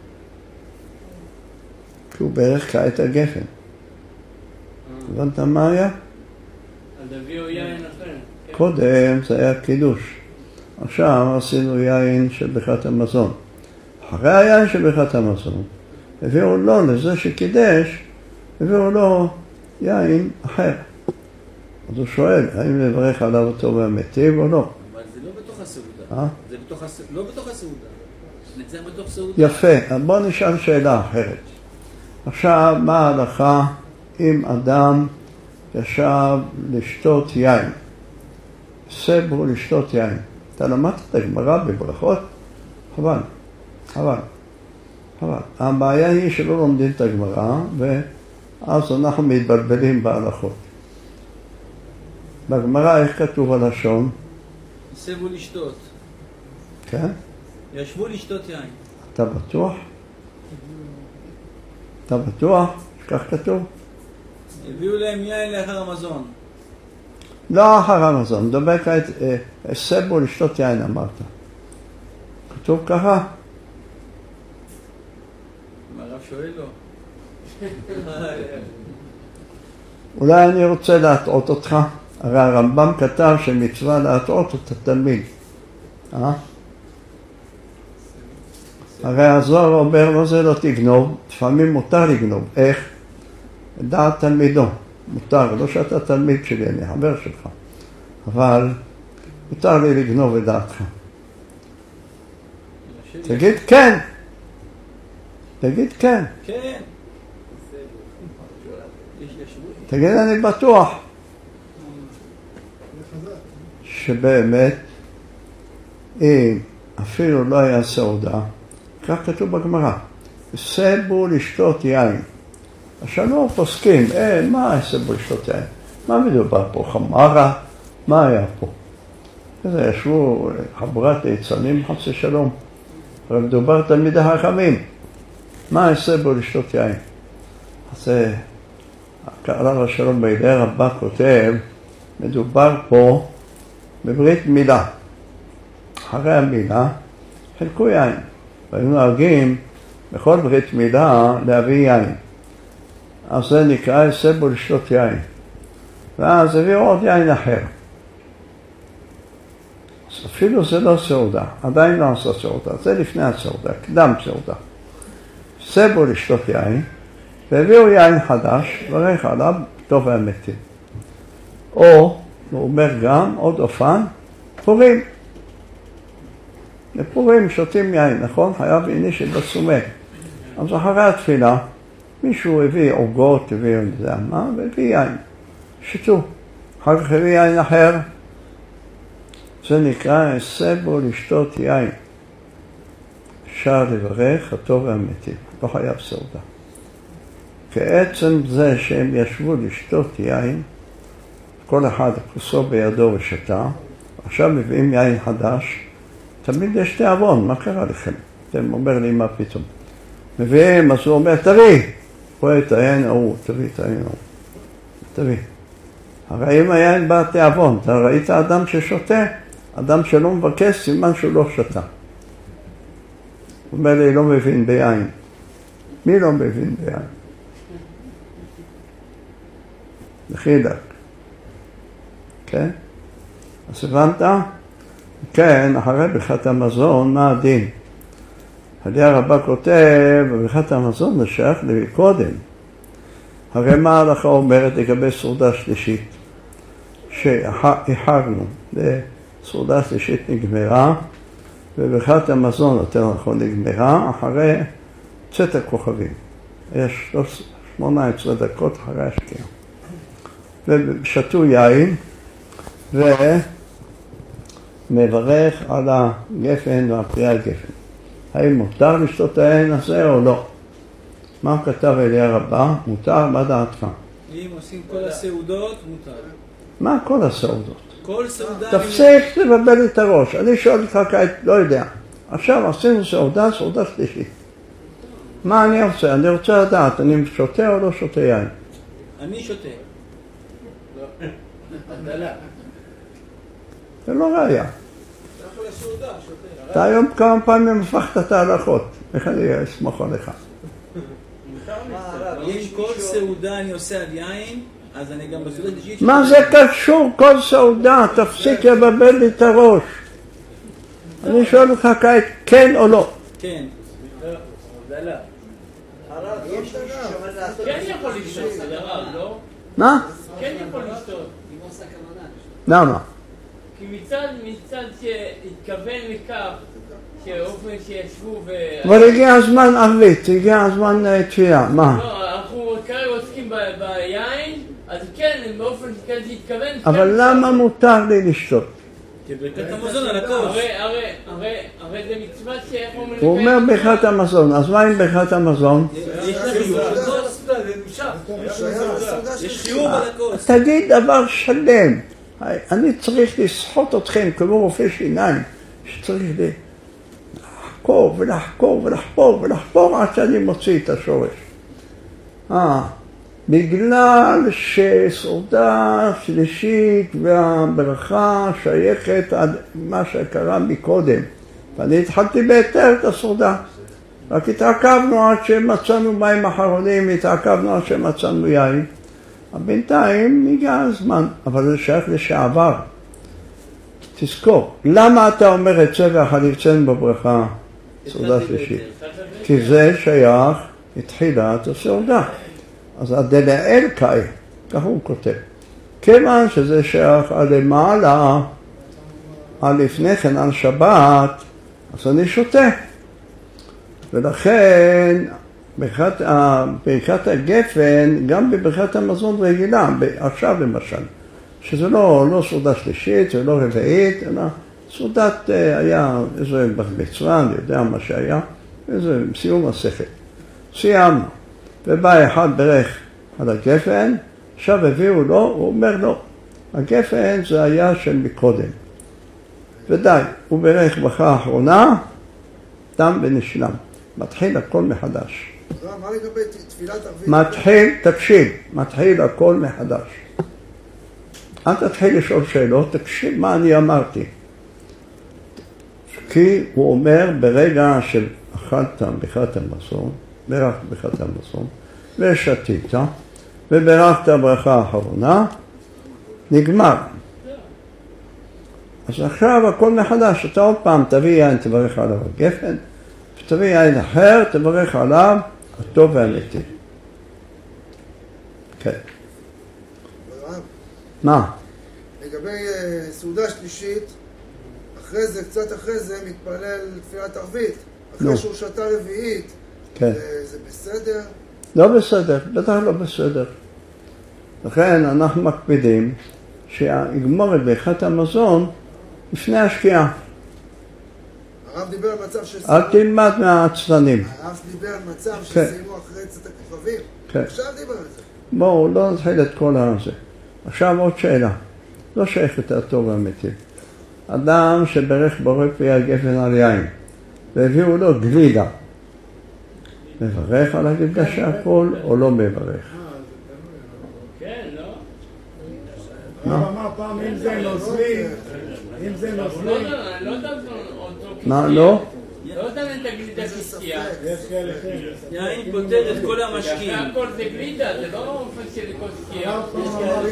כי הוא ברך כעת הגפן. הבנת מה היה? אז הביאו יין אחר. קודם זה היה קידוש. עכשיו עשינו יין של ברכת המזון. אחרי היין של ברכת המזון, הביאו לו לזה שקידש, הביאו לו יין אחר. אז הוא שואל, האם לברך עליו הטוב והמיטיב או לא? אבל זה לא בתוך הסעודה. זה לא בתוך הסעודה. נצא בתוך סעודה. יפה, בוא נשאל שאלה אחרת. עכשיו, מה ההלכה אם אדם ישב לשתות יין? סבו לשתות יין. אתה למדת את הגמרא בברכות? חבל. הבעיה היא שלא לומדים את הגמרא, ואז אנחנו מתבלבלים בהלכות. בגמרא איך כתוב הלשון? סבו לשתות. כן? ישבו לשתות יין. אתה בטוח? אתה בטוח? כך כתוב? הביאו להם יין לאחר המזון. לא אחר המזון, מדבר כעת, סבו לשתות יין אמרת. כתוב ככה? מה הרב שואל לו? אולי אני רוצה להטעות אותך. הרי הרמב"ם כתב שמצווה להטעות את התלמיד. הרי הזוהר אומר לו זה לא תגנוב, לפעמים מותר לגנוב. איך? דעת תלמידו. מותר, לא שאתה תלמיד שלי, אני חבר שלך. אבל מותר לי לגנוב את דעתך. תגיד כן. תגיד כן. כן. תגיד אני בטוח. שבאמת, אם אפילו לא היה סעודה, כך כתוב בגמרא, סבו לשתות יין. השלום פוסקים, מה סבו לשתות יין? מה מדובר פה? חמרה? מה היה פה? כזה ישבו חבורת ליצנים חצי שלום. אבל מדובר תלמידי החכמים. מה סבו לשתות יין? אז הרב השלום בידי רבה כותב, מדובר פה בברית מילה. אחרי המילה חלקו יין. והיו נוהגים בכל ברית מילה להביא יין. אז זה נקרא סבו לשתות יין. ואז הביאו עוד יין אחר. אז אפילו זה לא סעודה, עדיין לא עשה סעודה, זה לפני הסעודה, קדם סעודה. סבו לשתות יין, והביאו יין חדש, ברך עליו טוב והמיטיב. או, הוא אומר גם, עוד אופן, פורים. לפורים שותים יין, נכון? חייב איני שבסומה. אז אחרי התפילה, מישהו הביא עוגות, הביא מה, והביא יין. שתו. אחר כך הביא יין אחר. זה נקרא סבו לשתות יין. אפשר לברך הטוב והמיטיב. לא חייב סעודה. כעצם זה שהם ישבו לשתות יין, כל אחד כוסו בידו ושתה, עכשיו מביאים יין חדש, תמיד יש תיאבון, מה קרה לכם? אתם אומר לי מה פתאום. מביאים, אז הוא אומר, תראי, רואה את היין ההוא, תביא את היין ההוא. תביא. הרי אם היין בא תיאבון, אתה ראית אדם ששותה, אדם שלא מבקש, סימן שהוא לא שתה. הוא אומר לי, לא מבין ביין. מי לא מבין ביין? בחידק. כן? אז הבנת? כן, אחרי ברכת המזון, מה הדין? עלי הרבה כותב, ברכת המזון זה שייך קודם. הרי מה ההלכה אומרת לגבי סעודה שלישית? שאיחרנו, סעודה שלישית נגמרה, וברכת המזון יותר נכון נגמרה, אחרי צאת הכוכבים. יש 18 דקות אחרי השקיעה. ושתו יין, ומברך על הגפן והפריע הגפן. האם מותר לשתות היין הזה או לא? מה כתב אלי הרבה? מותר, מה דעתך? אם עושים כל הסעודות, מותר. מה כל הסעודות? כל סעודה... תפסיק לבלבל לי את הראש. אני שואל לך כעת, לא יודע. עכשיו עשינו סעודה, סעודה שלישית. מה אני עושה? אני רוצה לדעת, אני שותה או לא שותה יין? אני שותה. זה לא ראייה. אתה היום כמה פעמים הפכת את ההלכות. איך אני אסמוך עליך? אם כל סעודה אני עושה על יין, אז אני גם בסעודה שלישית... מה זה קשור כל סעודה? תפסיק לבלבל לי את הראש. אני שואל לך כעת, כן או לא? כן. כן יכול לשתות, הרב, לא? מה? כן יכול לשתות. למה? כי מצד שהתכוון לכך, שאופן שישבו ו... אבל הגיע הזמן ערבית, הגיע הזמן תפילה, מה? לא, אנחנו כרגע עוסקים ביין, אז כן, באופן שכן שהתכוון... אבל למה מותר לי לשתות? ברכת המזון על הכוס. הרי זה מצווה שאיך אומרים... הוא אומר ברכת המזון, אז מה עם ברכת המזון? יש חיוב על הכוס. יש חיוב על הכוס. תגיד דבר שלם. אני צריך לסחוט אתכם כמו רופא שיניים, שצריך לחקור ולחקור ולחפור ולחפור עד שאני מוציא את השורש. בגלל שסעודה שלישית והברכה שייכת עד מה שקרה מקודם. ואני התחלתי בהיתר את הסעודה. רק התעכבנו עד שמצאנו מים אחרונים, התעכבנו עד שמצאנו יין. בינתיים הגיע הזמן, אבל זה שייך לשעבר. תזכור, למה אתה אומר את זה והחליצן בברכה סעודה שלישית? כי זה שייך לתחילת הסעודה. אז הדלאל קאי, כך הוא כותב. כיוון שזה שייך על למעלה, על לפני כן, על שבת, אז אני שותה. ולכן, ברכת הגפן, גם בברכת המזון רגילה, עכשיו למשל, שזה לא סעודה שלישית, זה לא רביעית, אלא סעודת היה איזה מצווה, אני יודע מה שהיה, איזה סיום מסכת. סיימנו. ובא אחד ברך על הגפן, עכשיו הביאו לו, הוא אומר לו, הגפן זה היה של מקודם. ודי, הוא ברך ברכה האחרונה, תם ונשלם. מתחיל הכל מחדש. מה לגבי תפילת ערבית? מתחיל הכל מחדש. אל תתחיל לשאול שאלות, תקשיב מה אני אמרתי. כי הוא אומר ברגע של אכלת ברכת המזון, ברכת ברכת המזון, ושתית, וברכת ברכה האחרונה, נגמר. אז עכשיו הכל מחדש, אתה עוד פעם תביא יין, תברך עליו הגפן, ותביא יין אחר, תברך עליו הטוב והאמיתי. כן. מה? לגבי סעודה שלישית, קצת אחרי זה מתפלל תפילת ערבית. אחרי שהוא שתה רביעית, כן. זה בסדר? לא בסדר, בטח לא בסדר. לכן אנחנו מקפידים שיגמור את ברכת המזון לפני השקיעה. הרב דיבר על מצב של... אל תלמד מהעצלנים. הרב דיבר על מצב שסיימו אחרי צאת הכוכבים. כן. עכשיו דיבר על זה. בואו, לא נתחיל את כל הזה. עכשיו עוד שאלה. לא שייכת הטוב והאמיתי. אדם שברך בורא פרי הגפן על יין, והביאו לו גלידה. מברך על הקדשה הכל או לא מברך? כן, לא? הרב אמר פעם, אם זה נוזלי, לא יודע אותו... מה, לא? לא יודע אם תגיד את השקיעה. יין פותר את כל המשקיעים. הכל זה גלידה, זה לא אופן של כל שקיעה. הרב פעם אמר,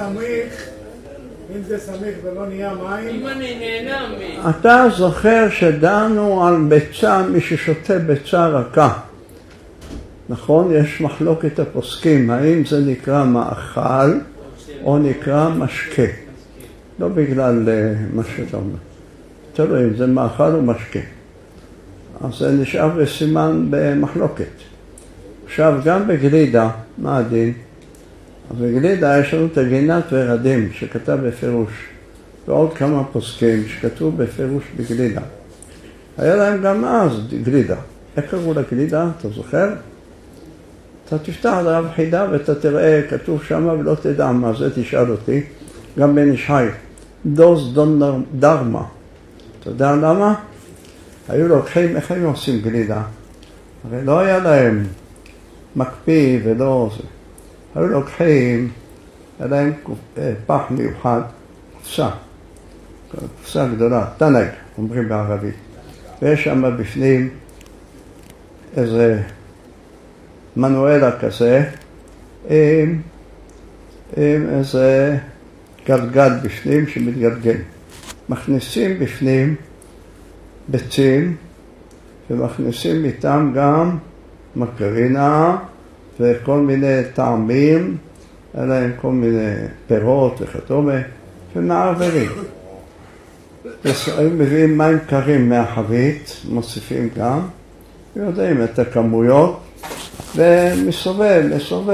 אם זה סמיך ולא נהיה מים... אם אני נהנה אתה זוכר שדנו על ביצה, מי ששותה ביצה רכה. נכון? יש מחלוקת הפוסקים, האם זה נקרא מאכל או נקרא משקה. לא בגלל מה שאתה אומר. תראו אם זה מאכל או משקה. אז זה נשאר בסימן במחלוקת. עכשיו גם בגלידה, מה הדין? אז בגלידה יש לנו את גינת ורדים שכתב בפירוש, ועוד כמה פוסקים שכתבו בפירוש בגלידה. היה להם גם אז גלידה. איך קראו לגלידה? אתה זוכר? אתה תפתח לרב חידה ואתה תראה, כתוב שם ולא תדע מה זה, תשאל אותי. גם בן איש חי. דוז דרמה. אתה יודע למה? היו לוקחים, איך היו עושים גלידה? הרי לא היה להם מקפיא ולא זה. היו לוקחים, היה להם פח מיוחד, קופסה גדולה, תנג, אומרים בערבית. ויש שם בפנים איזה מנואלה כזה, עם איזה גלגל בפנים שמתגלגל. מכניסים בפנים ביצים, ומכניסים איתם גם מקרינה וכל מיני טעמים, אלא עם כל מיני פירות וכדומה, ומערבבים. הם מביאים מים קרים מהחבית, מוסיפים גם, ויודעים את הכמויות, ומסובב.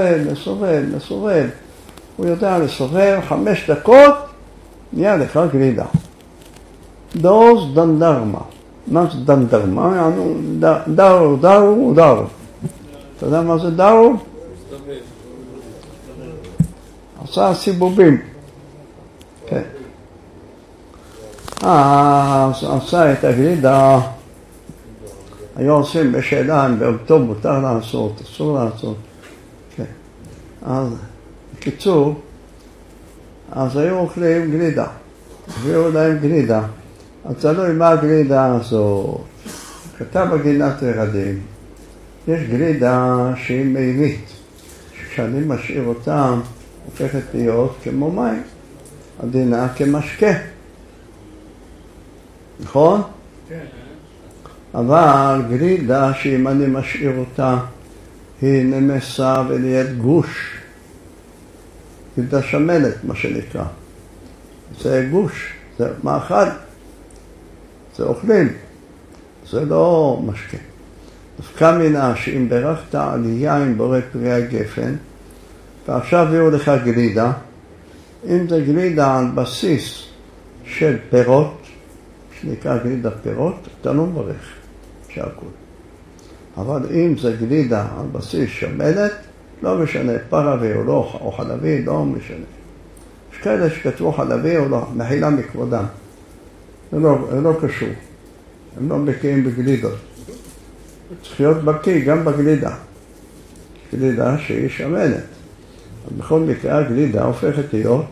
הוא יודע לסובב 5 דקות, נהיה לך גלידה. דוז דנדרמה. מה זה דנדרמה? דאו. אתה יודע מה זה דאו? עשה סיבובים. כן. אז עשה את הגלידה. היו עושים בשאלה אם באותו מותר לעשות, אסור לעשות. כן. אז בקיצור, אז היו אוכלים גלידה. הביאו להם גלידה. אז תלוי מה הגלידה הזאת. כתב בגינת ורדים. יש גלידה שהיא מימית. כשאני משאיר אותה, הופכת להיות כמו מים. עדינה כמשקה. נכון? כן. אבל גלידה שאם אני משאיר אותה, היא נמסה ונהיית גוש. גלידה שמנת, מה שנקרא. זה גוש, זה מאכל. זה אוכלים, זה לא משקה. דווקא מינה שאם ברכת על יין בורא פרי הגפן, ועכשיו הביאו לך גלידה, אם זה גלידה על בסיס של פירות, שנקרא גלידה פירות, אתה לא מברך שהכל. אבל אם זה גלידה על בסיס שמנת, לא משנה, פרווה או לא, או חלבי, לא משנה. יש כאלה שכתבו חלבי או לא, מחילה מכבודם. זה לא קשור. הם לא בקיאים בגלידות. צריך להיות בקיא גם בגלידה. גלידה שהיא שמנת. אז בכל מקרה הגלידה הופכת להיות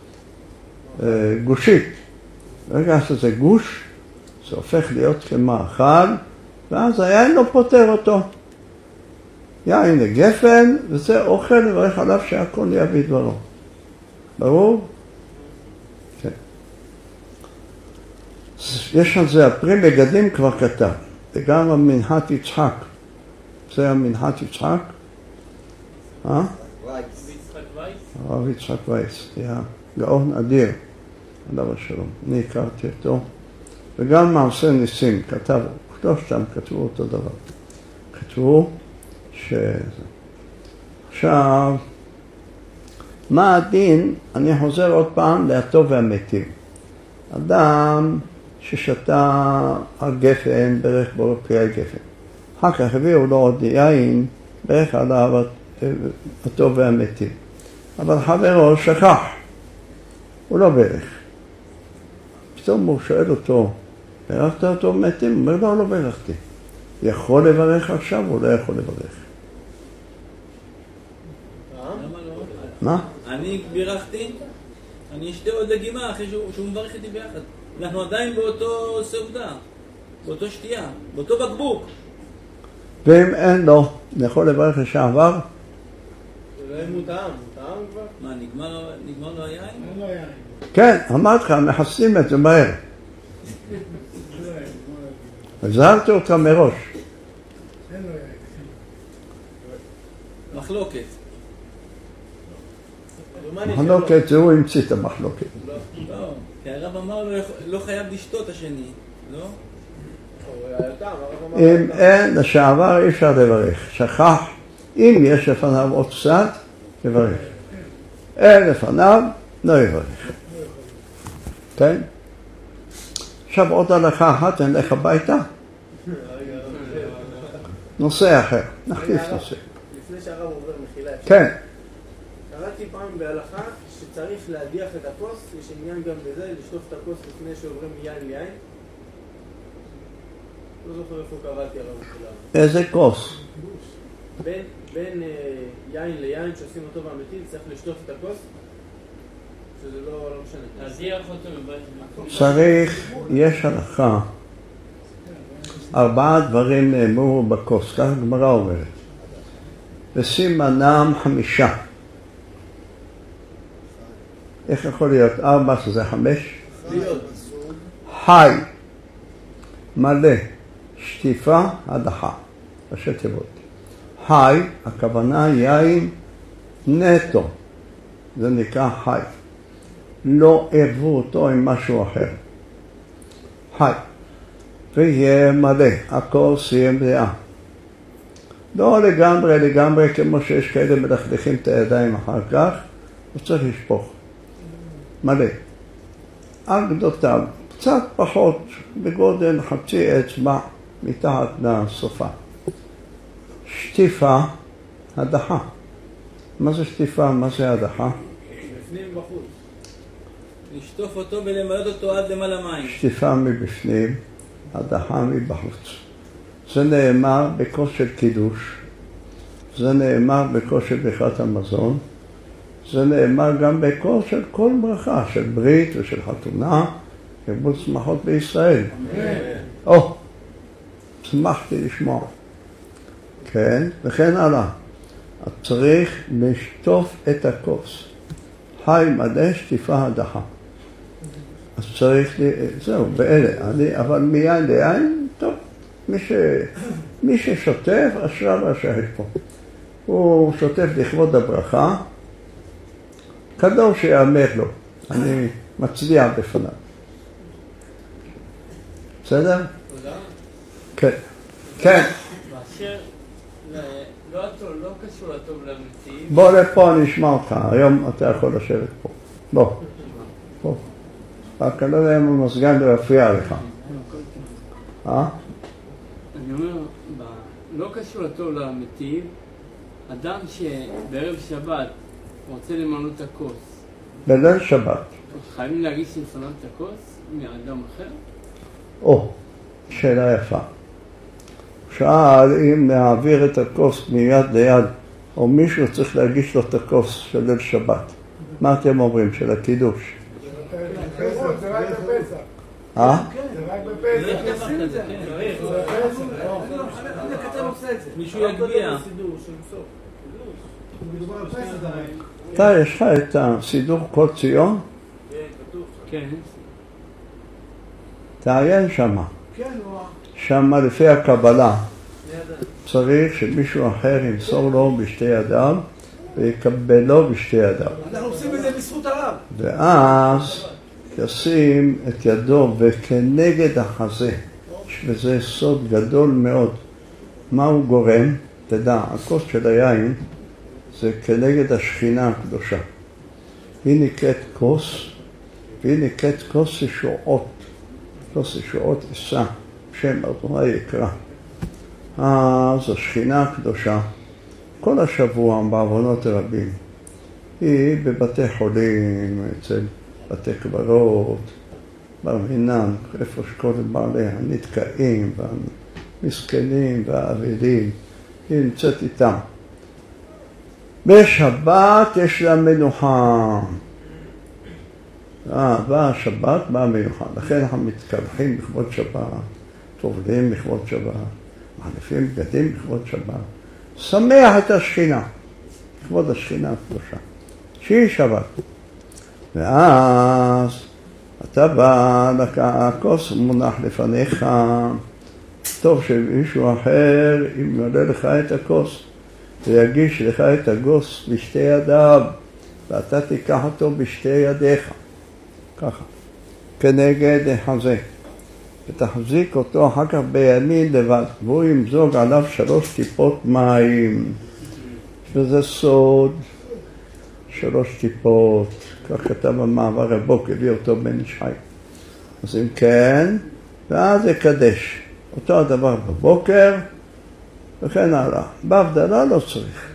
גושית. ברגע שזה גוש, זה הופך להיות כמאכל, ואז היין לא פותר אותו. יין לגפן, וזה אוכל לברך עליו שהכל יהיה בדברו. ברור? כן. יש על זה, הפרי בגדים כבר כתב, וגם המנחת יצחק. זה המנחת יצחק? הרב יצחק וייס, היה גאון אדיר, עליו השלום. אני הכרתי אותו. וגם מעשה ניסים כתב, שלושתם כתבו אותו דבר. כתבו עכשיו, מה הדין? אני חוזר עוד פעם להטוב והמתים. אדם ששתה על גפן, ברך בו פרי הגפן. אחר כך הביאו לו עוד יין, ברך עליו הטוב והמתים. אבל חברו שכח, הוא לא ברך. פתאום הוא שואל אותו, ברכת אותו מתים? הוא אומר לו, לא ברכתי. יכול לברך עכשיו או לא יכול לברך? למה לא? מה? אני בירכתי, אני אשתה עוד דגימה אחרי שהוא מברך איתי ביחד. אנחנו עדיין באותו סעודה, באותו שתייה, באותו בקבוק. ואם אין לו, יכול לברך לשעבר? זה לא אם הוא טעם כבר? מה, נגמר לו היין? אין לו יין. כן, אמרתי לך, מחסים את זה מהר. הזהרתי אותך מראש. אין לו יין. מחלוקת. מחלוקת זה הוא המציא את המחלוקת. לא, כי הרב אמר לו לא חייב לשתות השני, לא? אם אין לשעבר אי אפשר לברך. שכח, אם יש לפניו עוד קצת, לברך. אין לפניו, לא יברך. כן? עכשיו עוד הלכה אחת, נלך הביתה. נושא אחר, נחליף נושא. לפני שהרב עובר מחילה. כן. קראתי פעם בהלכה שצריך להדיח את הכוס, יש עניין גם בזה, לשטוף את הכוס לפני שעוברים מיין ליין. לא זוכר איפה קראתי הרב מחילה. איזה כוס? בין יין ליין שעושים אותו במטיל צריך לשטוף את הכוס, שזה לא משנה. להדיח אותו בבית. צריך, יש הלכה. 4 דברים נאמרו בכוס, כך הגמרא אומרת. וסימנם 5. איך יכול להיות 4 שזה 5? חי, מלא, שטיפה, הדחה. ראשי תיבות. חי, הכוונה יין נטו. זה נקרא חי. לא ערבו אותו עם משהו אחר. חי. ויהיה מלא, הכוס יהיה מלאה. לא לגמרי כמו שיש כאלה מדכדכים את הידיים אחר כך, הוא צריך לשפוך. מלא. על גדותיו, קצת פחות בגודל חצי אצבע מתחת לסופה. שטיפה, הדחה. מה זה שטיפה? מה זה הדחה? בפנים בחוץ. לשטוף אותו ולמלא אותו עד למעלה מים. שטיפה מבפנים, הדחה מבחוץ. זה נאמר בכוס של קידוש, זה נאמר בכוס של ברכת המזון, זה נאמר גם בכוס של כל ברכה, של ברית ושל חתונה, קיבוץ שמחות בישראל. או, שמחתי לשמוע. כן, וכן הלאה. צריך לשטוף את הכוס. חי מלא, שטיפה, הדחה. אז צריך, זהו, באלה. אבל מיין ליין, טוב. מי ששוטף, אשריו ואשריו פה. הוא שוטף לכבוד הברכה, קדוש שיאמר לו. אני מצדיע בפניו. בסדר? תודה. כן. כן. באשר, לא קשור לטוב למציעים. בוא לפה, אני אשמע אותך. היום אתה יכול לשבת פה. בוא. פה. רק אני לא יודע אם המסגן לא יפריע לך. אני אומר, לא קשור לטוב למציעים. אדם שבערב שבת רוצה למנות את הכוס. בליל שבת. חייבים להגיד שלפנות את הכוס מאדם אחר? או, שאלה יפה. שאל אם להעביר את הכוס מיד ליד, או מישהו צריך להגיש לו את הכוס של ליל שבת. מה אתם אומרים? של הקידוש? זה רק בפסח. זה רק בפסח. מישהו יגביע. אתה, יש לך את הסידור כל ציון? כן. תעיין שמה. שמה לפי הקבלה. צריך שמישהו אחר ימסור לו בשתי ידיו ויקבל לו בשתי ידיו. אנחנו עושים את זה בזכות הרב. ואז ישים את ידו וכנגד החזה, וזה סוד גדול מאוד. מה הוא גורם? תדע, הכוס של היין זה כנגד השכינה הקדושה. היא נקראת כוס, והיא נקראת כוס ישועות. כוס ישועות עשה, שם אדוני יקרא. אז השכינה הקדושה, כל השבוע בעוונות רבים, היא בבתי חולים, אצל בתי קברות, בר מינן, איפה שכל בעלי הנתקעים מסכנים והאבלים, היא נמצאת איתם. בשבת יש לה מנוחה. באה השבת, באה מנוחה. לכן אנחנו מתקלחים לכבוד שבת, טובלים לכבוד שבת, מחליפים בגדים לכבוד שבת. שמח את השכינה, לכבוד השכינה הקדושה, שהיא שבת. ואז אתה בא, הכוס מונח לפניך, טוב שמישהו אחר ימלא לך את הכוס ויגיש לך את הכוס בשתי ידיו, ואתה תיקח אותו בשתי ידיך, ככה, כנגד החזה, ותחזיק אותו אחר כך בימין לבד, והוא ימזוג עליו 3 טיפות מים, וזה סוד, 3 טיפות, כך כתב המעבר הבוק, הביא אותו בן איש חי. אז אם כן, ואז יקדש. אותו הדבר בבוקר, וכן הלאה. בהבדלה לא צריך.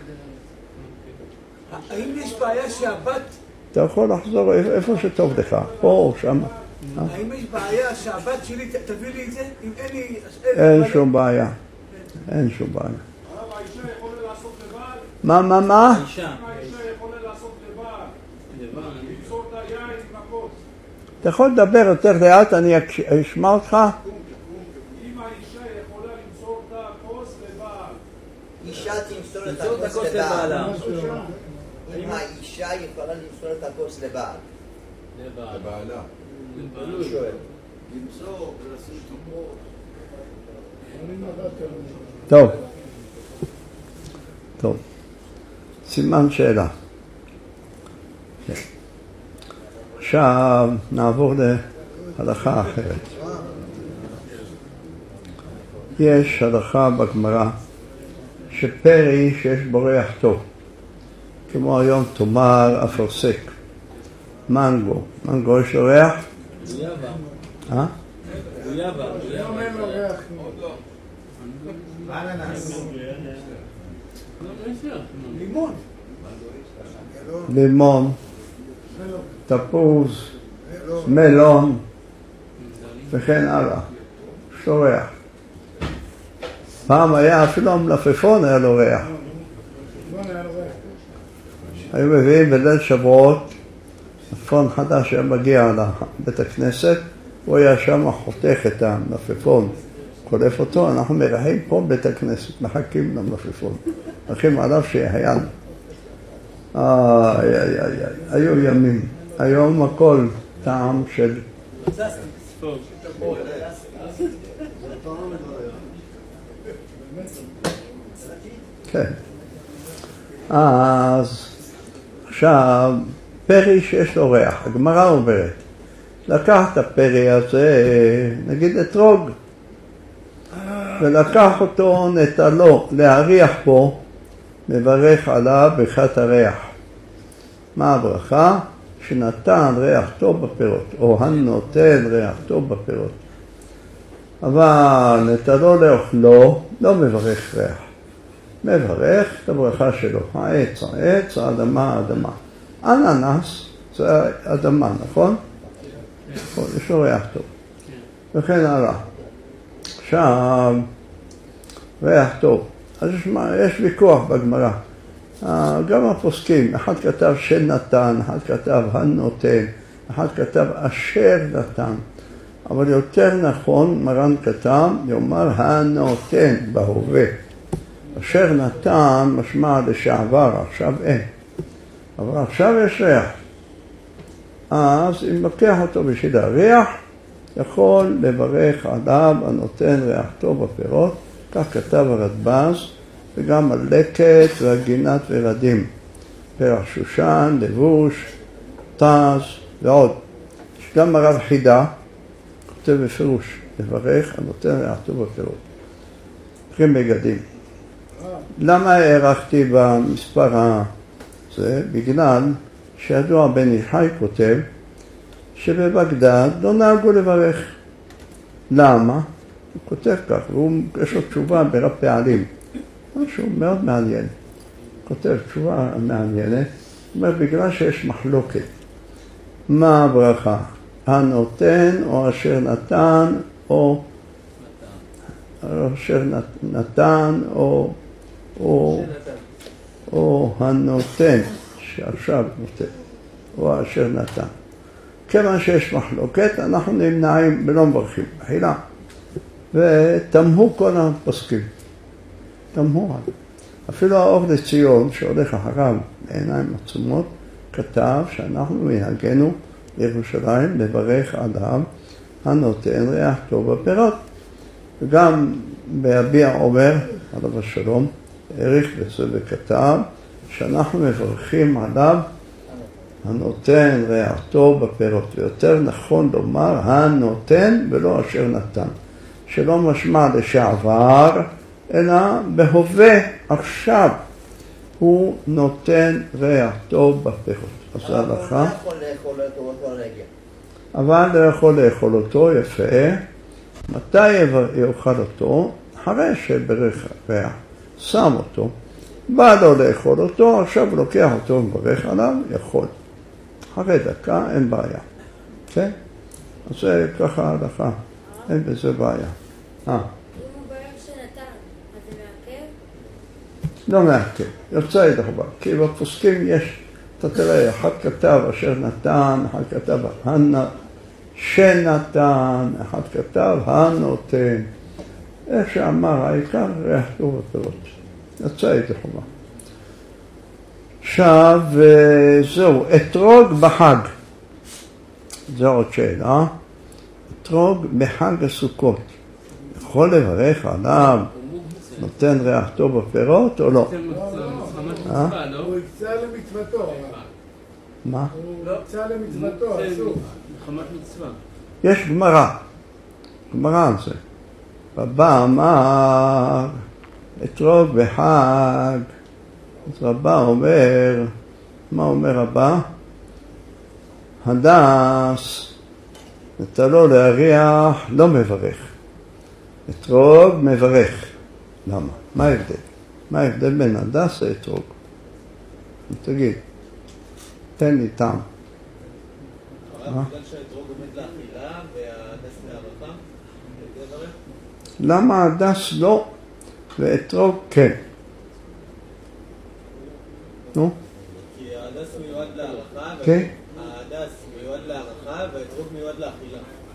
האם יש בעיה שהבת... אתה יכול לחזור איפה שטוב לך, פה או שם. האם יש בעיה שהבת שלי תביא לי את זה? אם אין לי... אין שום בעיה. אין שום בעיה. האישה יכולה לעשות לבד? מה? האישה יכולה לעשות לבד. ליצור את היין עם הכוס. אתה יכול לדבר יותר לאט, אני אשמע אותך? אם האישה יכולה למסור את הכוס לבעל. אישה תמסור את הכוס לבעל. אם האישה יכולה למסור את הכוס לבעל. לבעלה. שואל. למסור ולשים תומות. טוב. סימן שאלה. עכשיו נעבור להלכה אחרת. יש הלכה בגמרא שפרי שיש בו ריח טוב, כמו היום תומר, אפרסק, מנגו. מנגו יש לו ריח? גויאבה. גויאבה. לימון. לימון, תפוז, מלון, וכן הלאה. יש לו ריח. פעם היה אפילו המלפפון היה לו ריח. היו מביאים בליל שבועות, מלפפון חדש היה מגיע לבית הכנסת, הוא היה שם חותך את המלפפון, קולף אותו, אנחנו מרחים פה בית הכנסת, מחכים למלפפון, מחכים עליו שהיה. היו ימים, היום הכל טעם של... כן. אז עכשיו פרי שיש לו ריח, הגמרא אומרת, לקח את הפרי הזה, נגיד אתרוג, ולקח אותו נטלו להריח פה, מברך עליו ברכת הריח. מה הברכה? שנתן ריח טוב בפירות, או הנותן ריח טוב בפירות. אבל נטלו לאוכלו, לא מברך ריח. מברך את הברכה שלו, העץ, העץ, האדמה, האדמה. אננס זה אדמה, נכון? יש לו ריח טוב. וכן הלאה. עכשיו, ריח טוב. אז יש ויכוח בגמרא. גם הפוסקים, אחד כתב שנתן, אחד כתב הנותן, אחד כתב אשר נתן. אבל יותר נכון, מרן כתב, יאמר הנותן בהווה. אשר נתן משמע לשעבר, עכשיו אין. אבל עכשיו יש ריח. אז אם לוקח אותו בשביל הריח, יכול לברך עליו הנותן ריח טוב בפירות, כך כתב הרדב"ז, וגם הלקט והגינת ורדים, פרח שושן, לבוש, תז ועוד. יש גם הרב חידה, כותב בפירוש, לברך הנותן ריח טוב בפירות. פרי בגדים. למה הערכתי במספר הזה? בגלל שידוע בן איש חי כותב שבבגדד לא נהגו לברך. למה? הוא כותב כך, ויש לו תשובה ברב פעלים. משהו מאוד מעניין. כותב תשובה מעניינת. הוא אומר, בגלל שיש מחלוקת. מה הברכה? הנותן או אשר נתן או אשר נתן או הנותן, שעכשיו נותן, או אשר נתן. כיוון שיש מחלוקת, אנחנו נמנעים ולא מברכים בחילה. ותמהו כל הפוסקים. תמהו. אפילו האור לציון, שהולך אחריו בעיניים עצומות, כתב שאנחנו מנהגנו לירושלים לברך אדם הנותן ריח טוב בפירות. וגם באביע עומר, עליו השלום, העריך בזה וכתב שאנחנו מברכים עליו הנותן ריח טוב בפירות. ויותר נכון לומר הנותן ולא אשר נתן. שלא משמע לשעבר, אלא בהווה עכשיו הוא נותן ריח טוב בפירות. אז זה הלכה. הוא לא יכול לאכול אותו אותו רגע. אבל לא יכול לאכול אותו, יפה. מתי יאכל אותו? אחרי שברך ריח. שם אותו. בא לו לאכול אותו, עכשיו לוקח אותו ומברך עליו, יכול. אחרי דקה אין בעיה. כן? אז זה ככה ההלכה. אין בזה בעיה. אם הוא ברך שנתן, אז זה מעכב? לא מעכב. יוצא ידך בה. כי בפוסקים יש, אתה תראה, אחד כתב אשר נתן, אחד כתב שנתן, אחד כתב הנותן. איך שאמר, העיקר ריח טוב בפירות. יצא ידך בה. עכשיו, זהו, אתרוג בחג. זו עוד שאלה. אתרוג בחג הסוכות. יכול לברך עליו, נותן ריח טוב בפירות או לא? הוא יקצה למצוותו. מה? הוא יקצה למצוותו, אסור. מחמת מצווה. יש גמרא על זה. רבא אמר, אתרוג בחג. אז רבא אומר, מה אומר רבא? הדס, נתנו להריח, לא מברך. אתרוג מברך. למה? מה ההבדל? מה ההבדל בין הדס לאתרוג? תגיד, תן לי טעם. בגלל שהאתרוג עומד לאכילה והדס להערכה, לברך? למה הדס לא ואתרוג כן? נו? כי ההדס מיועד להערכה, כן? ההדס מיועד להערכה והאתרוג מיועד לאכילה.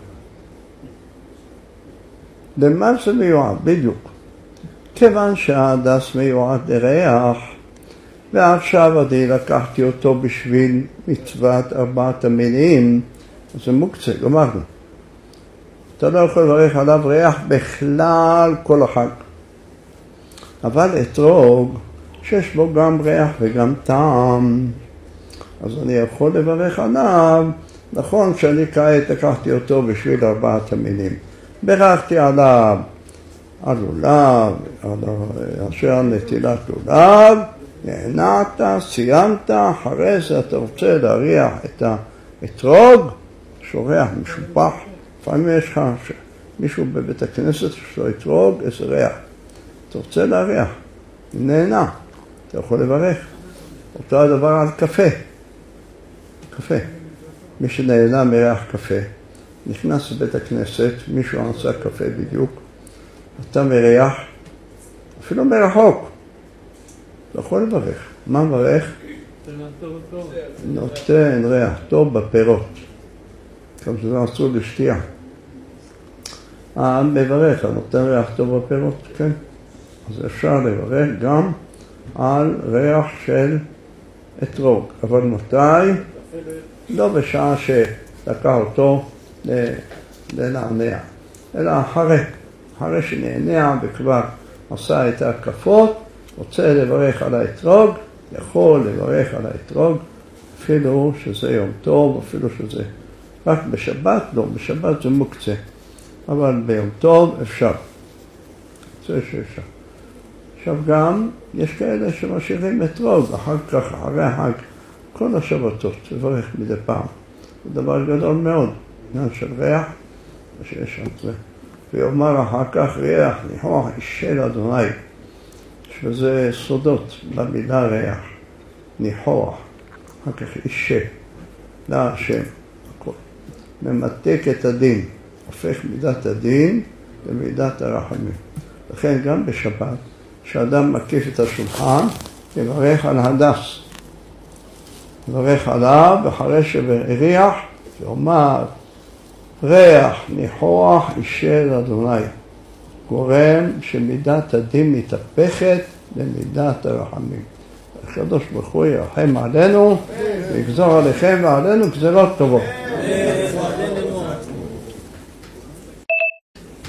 למה זה מיועד? בדיוק. כיוון שההדס מיועד לריח, ועכשיו אני לקחתי אותו בשביל מצוות 4 המינים, אז זה מוקצה, גמרנו. אתה לא יכול לברך עליו ריח בכלל כל החג. אבל אתרוג, שיש בו גם ריח וגם טעם, אז אני יכול לברך עליו, נכון שאני כעת לקחתי אותו בשביל 4 המינים. ברכתי עליו על לולב, אשר נטילת לולב, נהנעת, סיימת, אחרי זה אתה רוצה להריח את האתרוג, שורח משופח, לפעמים יש לך מישהו בבית הכנסת שיש לו אתרוג, איזה ריח, אתה רוצה להריח, נהנה, אתה יכול לברך. אותו הדבר על קפה, מי שנהנה מריח קפה, נכנס לבית הכנסת, מישהו עשה קפה בדיוק, אתה מריח, אפילו מרחוק, אתה יכול לברך. מה מברך? נותן ריח טוב בפירות. גם שזה אסור לשתייה. מברך, נותן ריח טוב בפירות, כן? אז אפשר לברך גם על ריח של אתרוג. אבל מתי? לא בשעה שלקח אותו לנענע, אלא אחרי שנענע וכבר עשה את ההקפות, רוצה לברך על האתרוג, יכול לברך על האתרוג, אפילו שזה יום טוב, אפילו שזה רק בשבת, לא, בשבת זה מוקצה, אבל ביום טוב אפשר. זה שאפשר. עכשיו גם יש כאלה שמשאירים אתרוג, אחר כך, אחרי החג, כל השבתות, לברך מדי פעם. זה דבר גדול מאוד, עניין של ריח, שיש שם זה. ויאמר אחר כך ריח, ניחוח אישל אדוני, שזה סודות במילה ריח, ניחוח, אחר כך אישה, להשם, הכל. ממתק את הדין, הופך מידת הדין למידת הרחמים. לכן גם בשבת, כשאדם מקיף את השולחן, יברך על הדס. יברך עליו, ואחרי שהריח, ואומר, ריח ניחוח אישל אדוני. גורם שמידת הדין מתהפכת למידת הרחמים. הקדוש ברוך הוא ירחם עלינו, ויגזור עליכם ועלינו גזרות טובות.